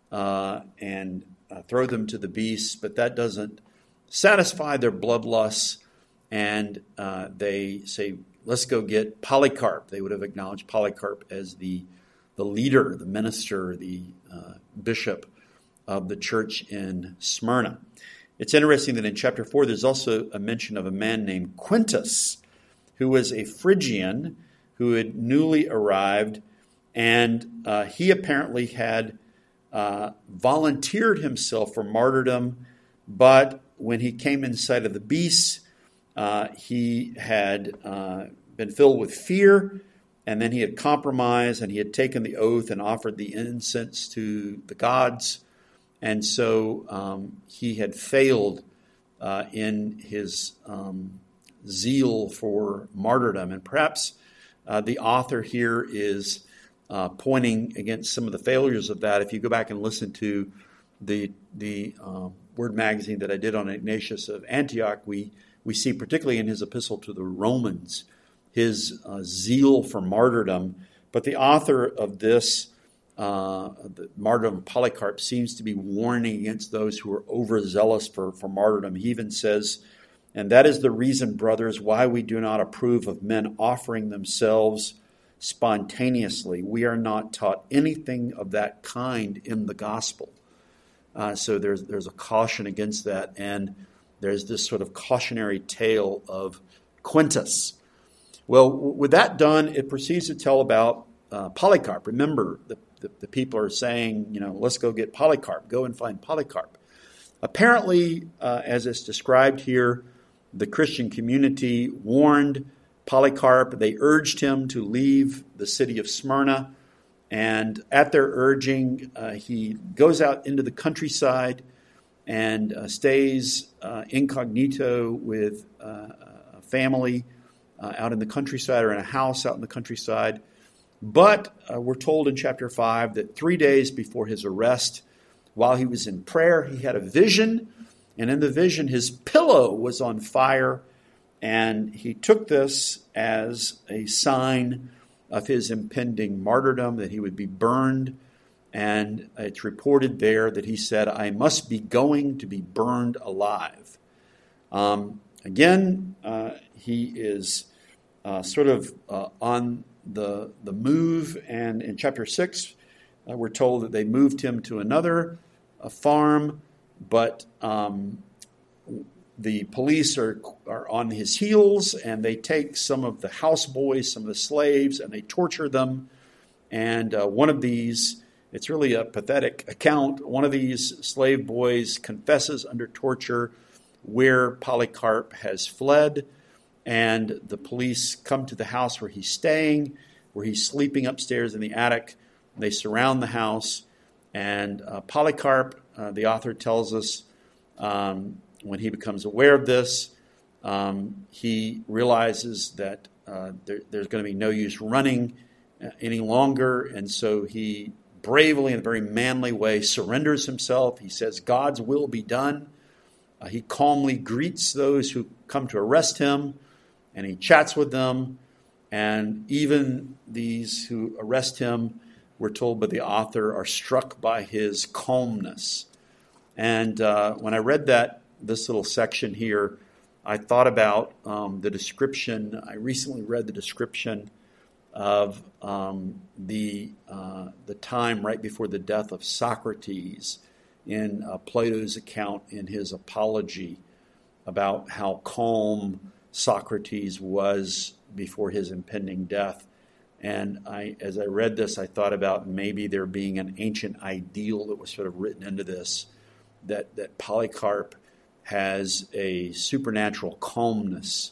and throw them to the beasts, but that doesn't satisfy their bloodlusts, and they say, let's go get Polycarp. They would have acknowledged Polycarp as the leader, the minister, the bishop of the church in Smyrna. It's interesting that in chapter 4, there's also a mention of a man named Quintus, who was a Phrygian who had newly arrived, and he apparently had volunteered himself for martyrdom, but when he came in sight of the beasts, he had been filled with fear, and then he had compromised, and he had taken the oath and offered the incense to the gods, and so he had failed in his zeal for martyrdom. And perhaps the author here is pointing against some of the failures of that. If you go back and listen to the Word magazine that I did on Ignatius of Antioch, we see particularly in his epistle to the Romans his zeal for martyrdom. But the author of this, the martyrdom of Polycarp, seems to be warning against those who are overzealous for martyrdom. He even says, "And that is the reason, brothers, why we do not approve of men offering themselves spontaneously. We are not taught anything of that kind in the gospel." So there's a caution against that, and there's this sort of cautionary tale of Quintus. Well, with that done, it proceeds to tell about Polycarp. Remember, the people are saying, let's go get Polycarp, go and find Polycarp. Apparently, as it's described here, the Christian community warned Polycarp. They urged him to leave the city of Smyrna And at their urging, he goes out into the countryside and stays incognito with a family out in the countryside, or in a house out in the countryside. But we're told in chapter 5 that 3 days before his arrest, while he was in prayer, he had a vision. And in the vision, his pillow was on fire. And he took this as a sign of his impending martyrdom, that he would be burned. And it's reported there that he said, "I must be going to be burned alive." Again, he is sort of on the move. And in chapter 6, we're told that they moved him to another farm, but the police are on his heels, and they take some of the houseboys, some of the slaves, and they torture them. And one of these, it's really a pathetic account, one of these slave boys confesses under torture where Polycarp has fled, and the police come to the house where he's staying, where he's sleeping upstairs in the attic. They surround the house, and Polycarp, the author tells us, when he becomes aware of this, he realizes that there's going to be no use running any longer, and so he bravely, in a very manly way, surrenders himself. He says, "God's will be done." He calmly greets those who come to arrest him, and he chats with them. And even these who arrest him, we're told by the author, are struck by his calmness. And when I read this little section here, I thought about the description. I recently read the description of the time right before the death of Socrates in Plato's account in his Apology, about how calm Socrates was before his impending death. And as I read this, I thought about maybe there being an ancient ideal that was sort of written into this, that Polycarp has a supernatural calmness.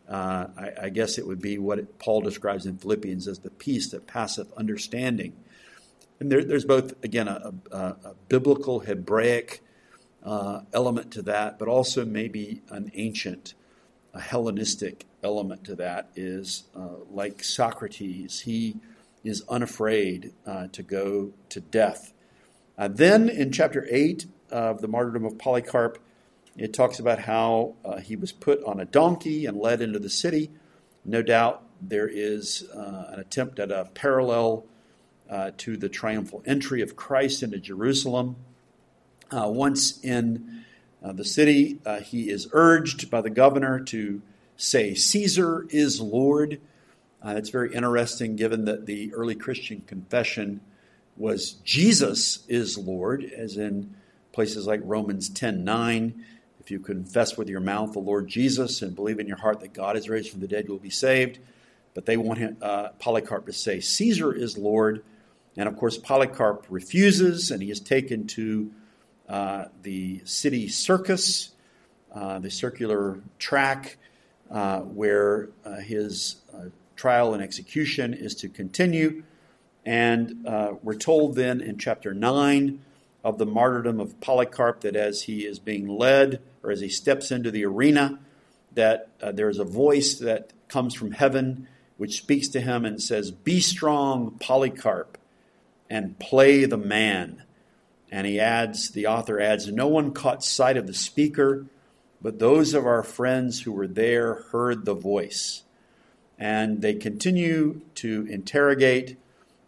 I guess it would be what Paul describes in Philippians as the peace that passeth understanding. And there's both, again, a biblical, Hebraic element to that, but also maybe an ancient, a Hellenistic element to that. Is like Socrates, he is unafraid to go to death. Then in chapter 8 of the martyrdom of Polycarp, it talks about how he was put on a donkey and led into the city. No doubt there is an attempt at a parallel to the triumphal entry of Christ into Jerusalem. Once in the city, he is urged by the governor to say, "Caesar is Lord." It's very interesting, given that the early Christian confession was Jesus is Lord, as in places like Romans 10:9. If you confess with your mouth the Lord Jesus and believe in your heart that God is raised from the dead, you will be saved. But they want Polycarp to say, "Caesar is Lord." And of course, Polycarp refuses, and he is taken to the city circus, the circular track, where his trial and execution is to continue. And we're told then in chapter 9 of the martyrdom of Polycarp that as he is being led, or as he steps into the arena, that there's a voice that comes from heaven which speaks to him and says, "Be strong, Polycarp, and play the man." And he adds, the author adds, "No one caught sight of the speaker, but those of our friends who were there heard the voice." And they continue to interrogate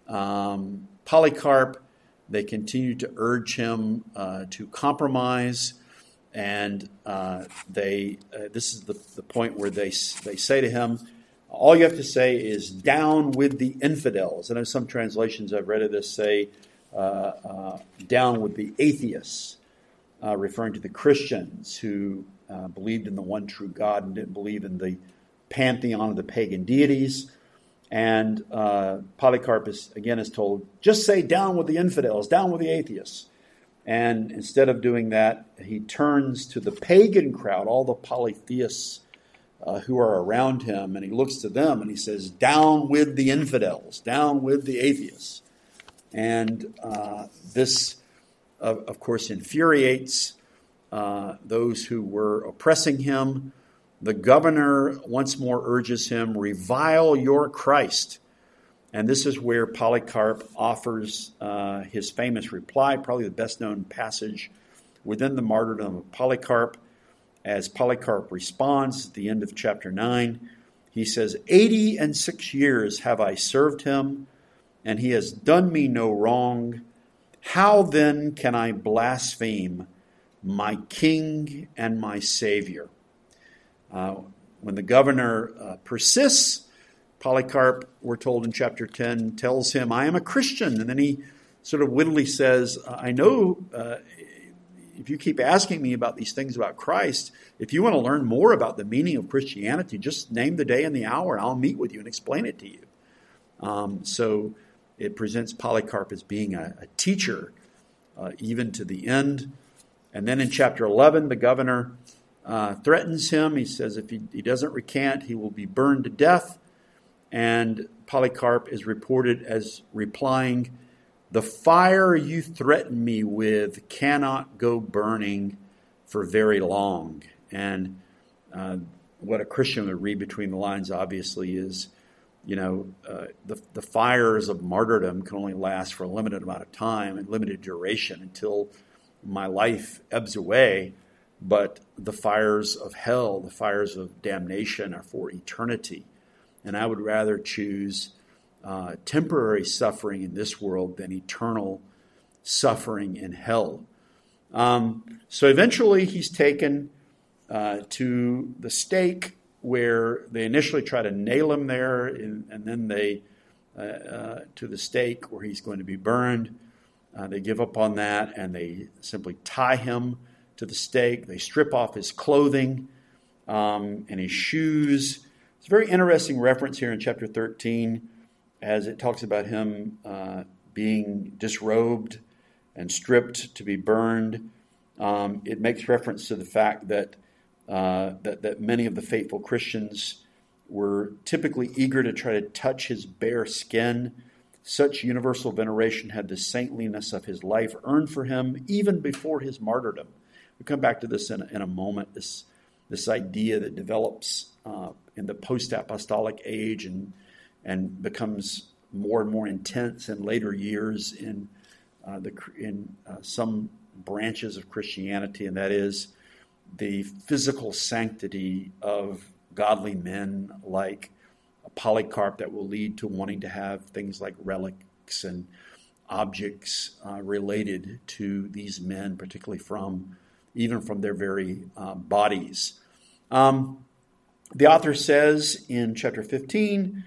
Polycarp. They continue to urge him to compromise. And this is the point where they say to him, all you have to say is, "Down with the infidels." And in some translations I've read of this say, "Down with the atheists," referring to the Christians who believed in the one true God and didn't believe in the pantheon of the pagan deities. And Polycarp is told, just say, "Down with the infidels, down with the atheists." And instead of doing that, he turns to the pagan crowd, all the polytheists who are around him, and he looks to them and he says, "Down with the infidels, down with the atheists." And this, of course, infuriates those who were oppressing him. The governor once more urges him, revile your Christ. And this is where Polycarp offers his famous reply, probably the best known passage within the martyrdom of Polycarp. As Polycarp responds at the end of chapter 9, he says, 86 years have I served him, and he has done me no wrong. How then can I blaspheme my king and my Savior? When the governor persists, Polycarp, we're told in chapter 10, tells him, I am a Christian. And then he sort of wittily says, I know if you keep asking me about these things about Christ, if you want to learn more about the meaning of Christianity, just name the day and the hour, and I'll meet with you and explain it to you. So it presents Polycarp as being a teacher, even to the end. And then in chapter 11, the governor threatens him. He says if he doesn't recant, he will be burned to death. And Polycarp is reported as replying, the fire you threaten me with cannot go burning for very long. And what a Christian would read between the lines, obviously, is, the fires of martyrdom can only last for a limited amount of time and limited duration until my life ebbs away. But the fires of hell, the fires of damnation are for eternity. And I would rather choose temporary suffering in this world than eternal suffering in hell. So eventually he's taken to the stake, where they initially try to nail him there, and then they to the stake where he's going to be burned. They give up on that, and they simply tie him to the stake. They strip off his clothing and his shoes. It's a very interesting reference here in chapter 13 as it talks about him being disrobed and stripped to be burned. It makes reference to the fact that many of the faithful Christians were typically eager to try to touch his bare skin. Such universal veneration had the saintliness of his life earned for him even before his martyrdom. We'll come back to this in a moment, this idea that develops in the post-apostolic age and becomes more and more intense in later years in some branches of Christianity, and that is the physical sanctity of godly men like Polycarp that will lead to wanting to have things like relics and objects related to these men, particularly even from their very bodies. The author says in chapter 15,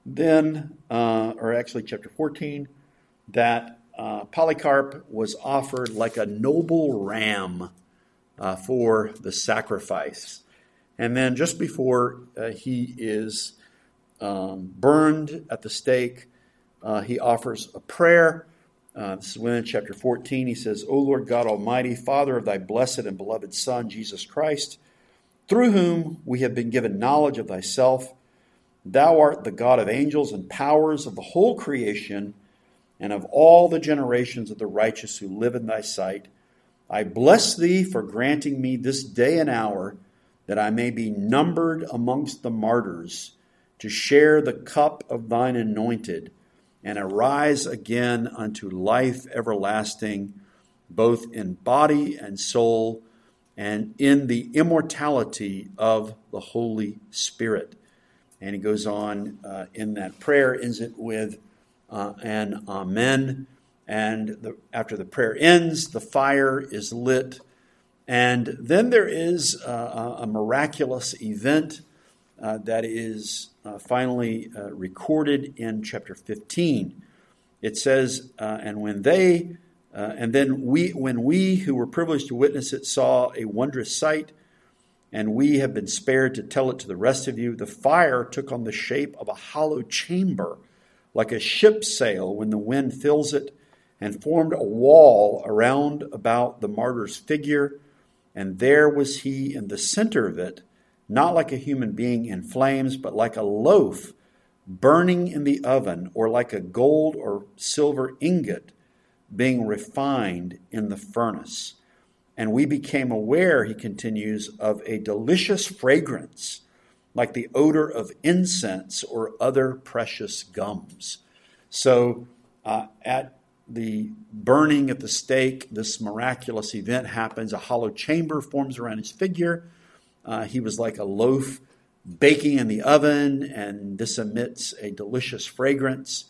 chapter 14, that Polycarp was offered like a noble ram for the sacrifice. And then just before he is burned at the stake, he offers a prayer. This is within chapter 14. He says, O Lord God Almighty, Father of thy blessed and beloved Son, Jesus Christ, through whom we have been given knowledge of thyself, thou art the God of angels and powers of the whole creation and of all the generations of the righteous who live in thy sight. I bless thee for granting me this day and hour that I may be numbered amongst the martyrs to share the cup of thine anointed and arise again unto life everlasting, both in body and soul, and in the immortality of the Holy Spirit. And he goes on in that prayer, ends it with an amen. And after the prayer ends, the fire is lit. And then there is a miraculous event that is finally recorded in chapter 15. It says, when we who were privileged to witness it saw a wondrous sight, and we have been spared to tell it to the rest of you, the fire took on the shape of a hollow chamber, like a ship's sail when the wind fills it, and formed a wall around about the martyr's figure. And there was he in the center of it, not like a human being in flames, but like a loaf burning in the oven, or like a gold or silver ingot being refined in the furnace. And we became aware, he continues, of a delicious fragrance, like the odor of incense or other precious gums. So at the burning at the stake, this miraculous event happens. A hollow chamber forms around his figure. He was like a loaf baking in the oven, and this emits a delicious fragrance.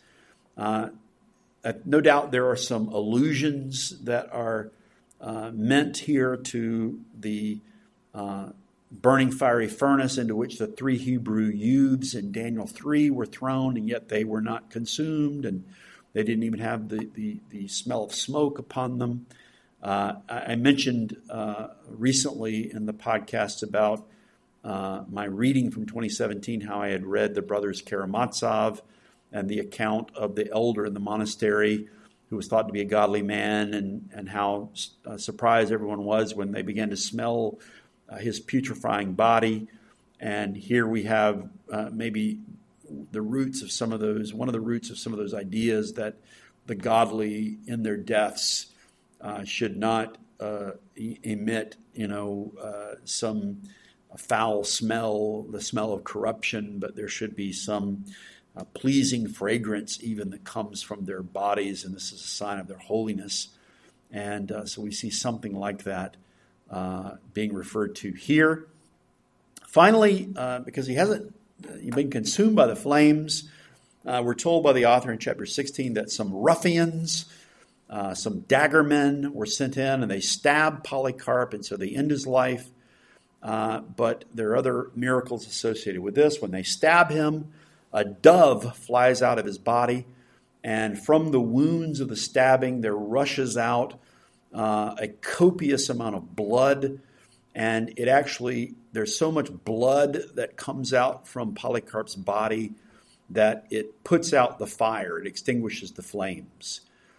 No doubt there are some allusions that are meant here to the burning fiery furnace into which the 3 Hebrew youths in Daniel 3 were thrown, and yet they were not consumed, and they didn't even have the smell of smoke upon them. I mentioned recently in the podcast about my reading from 2017, how I had read the brothers Karamazov and the account of the elder in the monastery who was thought to be a godly man, and how surprised everyone was when they began to smell his putrefying body. And here we have maybe the roots of some of those, one of the roots of some of those ideas that the godly in their deaths should not emit, some foul smell, the smell of corruption, but there should be some pleasing fragrance even that comes from their bodies, and this is a sign of their holiness. And so we see something like that being referred to here. Finally, because he hasn't been consumed by the flames, we're told by the author in chapter 16 that some ruffians, some daggermen were sent in, and they stabbed Polycarp, and so they end his life. But there are other miracles associated with this. When they stab him, a dove flies out of his body, and from the wounds of the stabbing, there rushes out a copious amount of blood. And it actually, there's so much blood that comes out from Polycarp's body that it puts out the fire. It extinguishes the flames.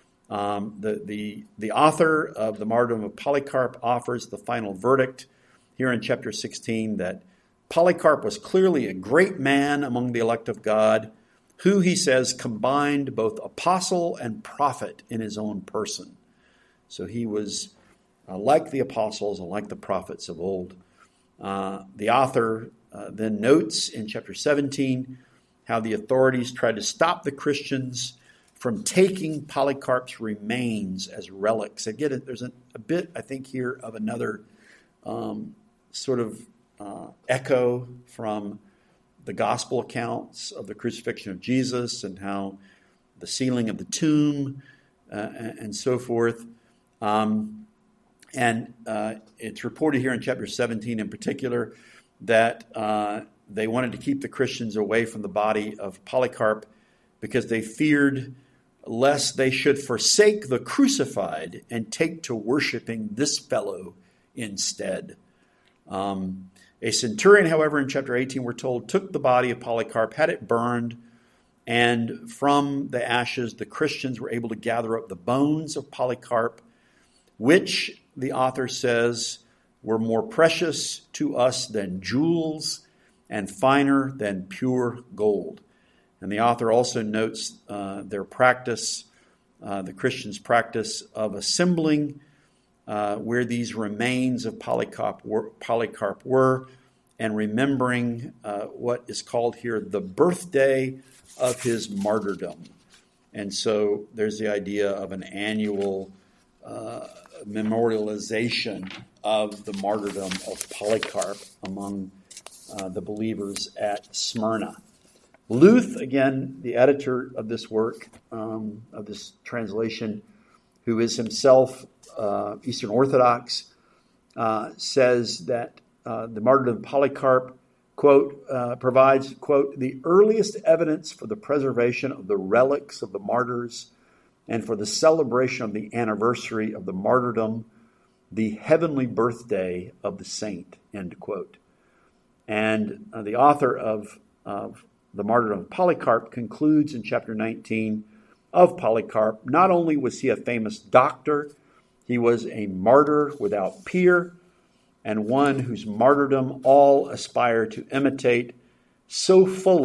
The author of the martyrdom of Polycarp offers the final verdict here in chapter 16 that Polycarp was clearly a great man among the elect of God, who, he says, combined both apostle and prophet in his own person. So he was like the apostles and like the prophets of old. The author then notes in chapter 17 how the authorities tried to stop the Christians from taking Polycarp's remains as relics. Again, there's a bit, I think, here of another sort of echo from the gospel accounts of the crucifixion of Jesus and how the sealing of the tomb and so forth. And it's reported here in chapter 17 in particular that they wanted to keep the Christians away from the body of Polycarp because they feared lest they should forsake the crucified and take to worshiping this fellow instead. A centurion, however, in chapter 18, we're told, took the body of Polycarp, had it burned, and from the ashes, the Christians were able to gather up the bones of Polycarp, which, the author says, were more precious to us than jewels and finer than pure gold. And the author also notes their practice, the Christians' practice of assembling where these remains of Polycarp were, and remembering what is called here the birthday of his martyrdom. And so there's the idea of an annual memorialization of the martyrdom of Polycarp among the believers at Smyrna. Luth, again, the editor of this work, of this translation, who is himself Eastern Orthodox, says that the martyrdom of Polycarp, quote, provides, quote, the earliest evidence for the preservation of the relics of the martyrs and for the celebration of the anniversary of the martyrdom, the heavenly birthday of the saint, end quote. And the author of the martyrdom of Polycarp concludes in chapter 19 of Polycarp, not only was he a famous doctor, he was a martyr without peer, and one whose martyrdom all aspire to imitate so fully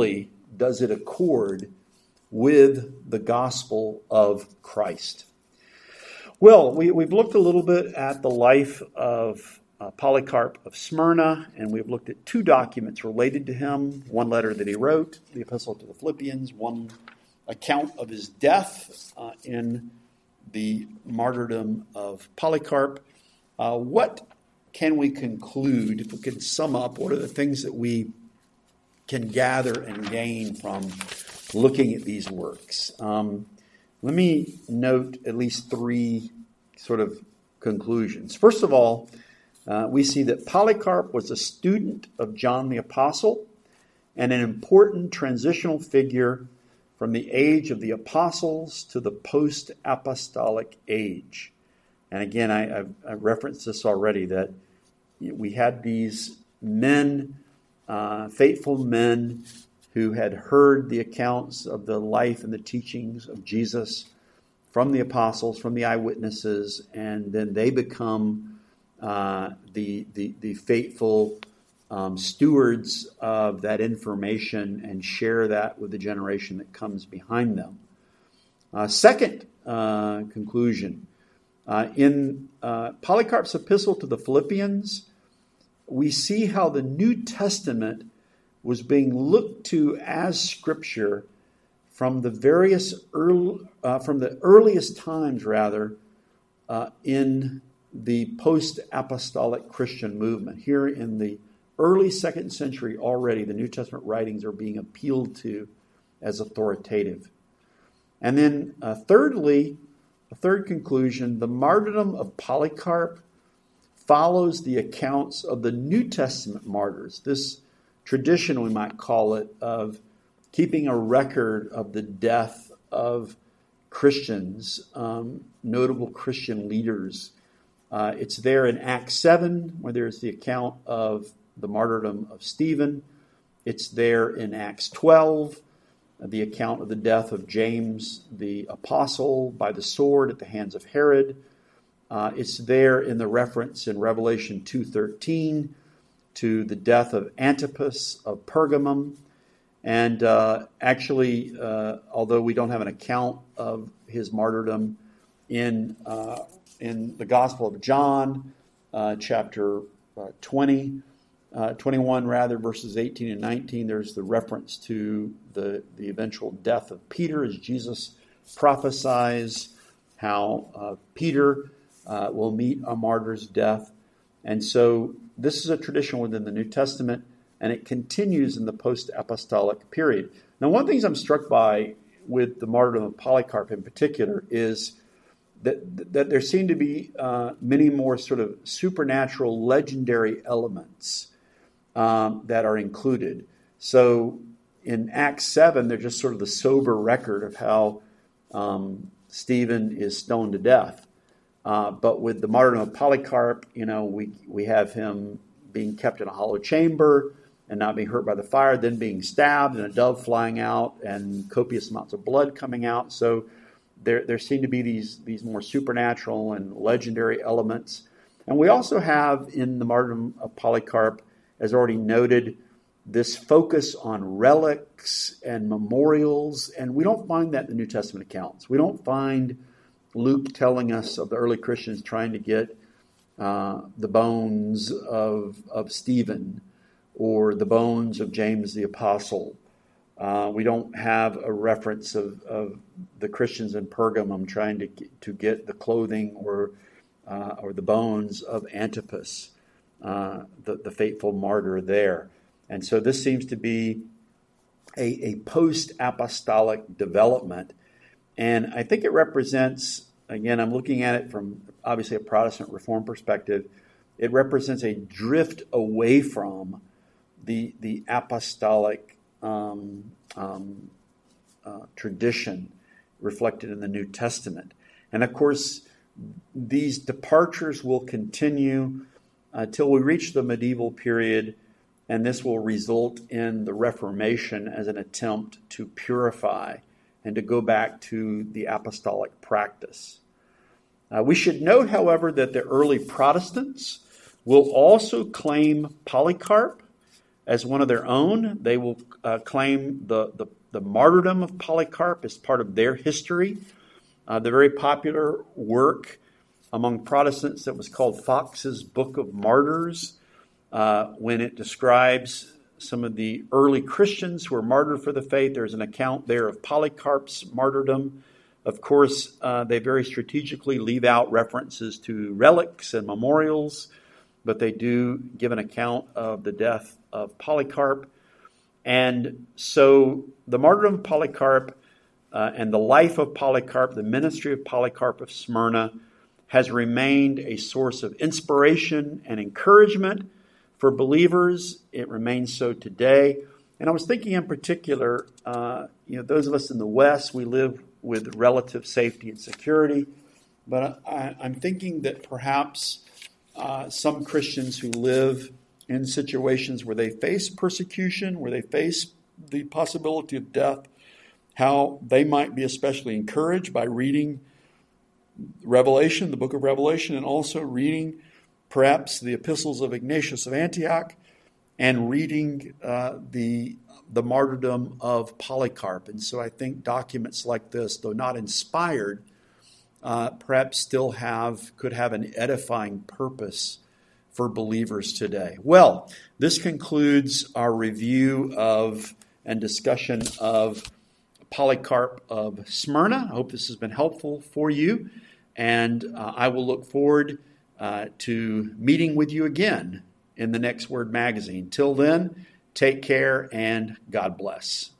does it accord with the gospel of Christ? Well, we've looked a little bit at the life of Polycarp of Smyrna, and we've looked at two documents related to him, one letter that he wrote, the Epistle to the Philippians, one account of his death in the martyrdom of Polycarp. What can we conclude, if we could sum up, what are the things that we can gather and gain from looking at these works? Let me note at least three sort of conclusions. First of all, we see that Polycarp was a student of John the Apostle and an important transitional figure from the age of the apostles to the post-apostolic age. And again, I referenced this already, that we had these men, faithful men, who had heard the accounts of the life and the teachings of Jesus from the apostles, from the eyewitnesses, and then they become the faithful stewards of that information and share that with the generation that comes behind them. Second conclusion, in Polycarp's epistle to the Philippians, we see how the New Testament was being looked to as Scripture from the earliest times, in the post-apostolic Christian movement. Here in the early 2nd century already, the New Testament writings are being appealed to as authoritative. And then thirdly, a third conclusion, the martyrdom of Polycarp follows the accounts of the New Testament martyrs. This tradition, we might call it, of keeping a record of the death of Christians, notable Christian leaders. It's there in Acts 7, where there's the account of the martyrdom of Stephen. It's there in Acts 12, the account of the death of James the apostle by the sword at the hands of Herod. It's there in the reference in Revelation 2:13 to the death of Antipas of Pergamum. And actually, although we don't have an account of his martyrdom in the Gospel of John, chapter 21 verses 18 and 19, there's the reference to the eventual death of Peter, as Jesus prophesies how Peter will meet a martyr's death. And so this is a tradition within the New Testament, and it continues in the post-apostolic period. Now, one of the things I'm struck by with the martyrdom of Polycarp in particular is that there seem to be many more sort of supernatural, legendary elements that are included. So in Acts 7, they're just sort of the sober record of how Stephen is stoned to death. But with the martyrdom of Polycarp, we have him being kept in a hollow chamber and not being hurt by the fire, then being stabbed and a dove flying out and copious amounts of blood coming out. So there seem to be these more supernatural and legendary elements. And we also have in the martyrdom of Polycarp, as already noted, this focus on relics and memorials. And we don't find that in the New Testament accounts. We don't find Luke telling us of the early Christians trying to get the bones of Stephen or the bones of James the Apostle. We don't have a reference of the Christians in Pergamum trying to get the clothing or the bones of Antipas, the faithful martyr there. And so this seems to be a post-apostolic development. And I think it represents, again, I'm looking at it from obviously a Protestant Reformed perspective, it represents a drift away from the apostolic tradition reflected in the New Testament. And of course, these departures will continue until we reach the medieval period, and this will result in the Reformation as an attempt to purify and to go back to the apostolic practice. We should note, however, that the early Protestants will also claim Polycarp as one of their own. They will claim the martyrdom of Polycarp as part of their history. The very popular work among Protestants that was called Fox's Book of Martyrs, when it describes some of the early Christians who were martyred for the faith. There's an account there of Polycarp's martyrdom. Of course, they very strategically leave out references to relics and memorials, but they do give an account of the death of Polycarp. And so the martyrdom of Polycarp and the life of Polycarp, the ministry of Polycarp of Smyrna, has remained a source of inspiration and encouragement for believers. It remains so today. And I was thinking in particular, those of us in the West, we live with relative safety and security. But I'm thinking that perhaps some Christians who live in situations where they face persecution, where they face the possibility of death, how they might be especially encouraged by reading Revelation, the book of Revelation, and also reading perhaps the epistles of Ignatius of Antioch, and reading the martyrdom of Polycarp. And so I think documents like this, though not inspired, perhaps still could have an edifying purpose for believers today. Well, this concludes our review of and discussion of Polycarp of Smyrna. I hope this has been helpful for you, and I will look forward to meeting with you again in the next Word Magazine. Till then, take care and God bless.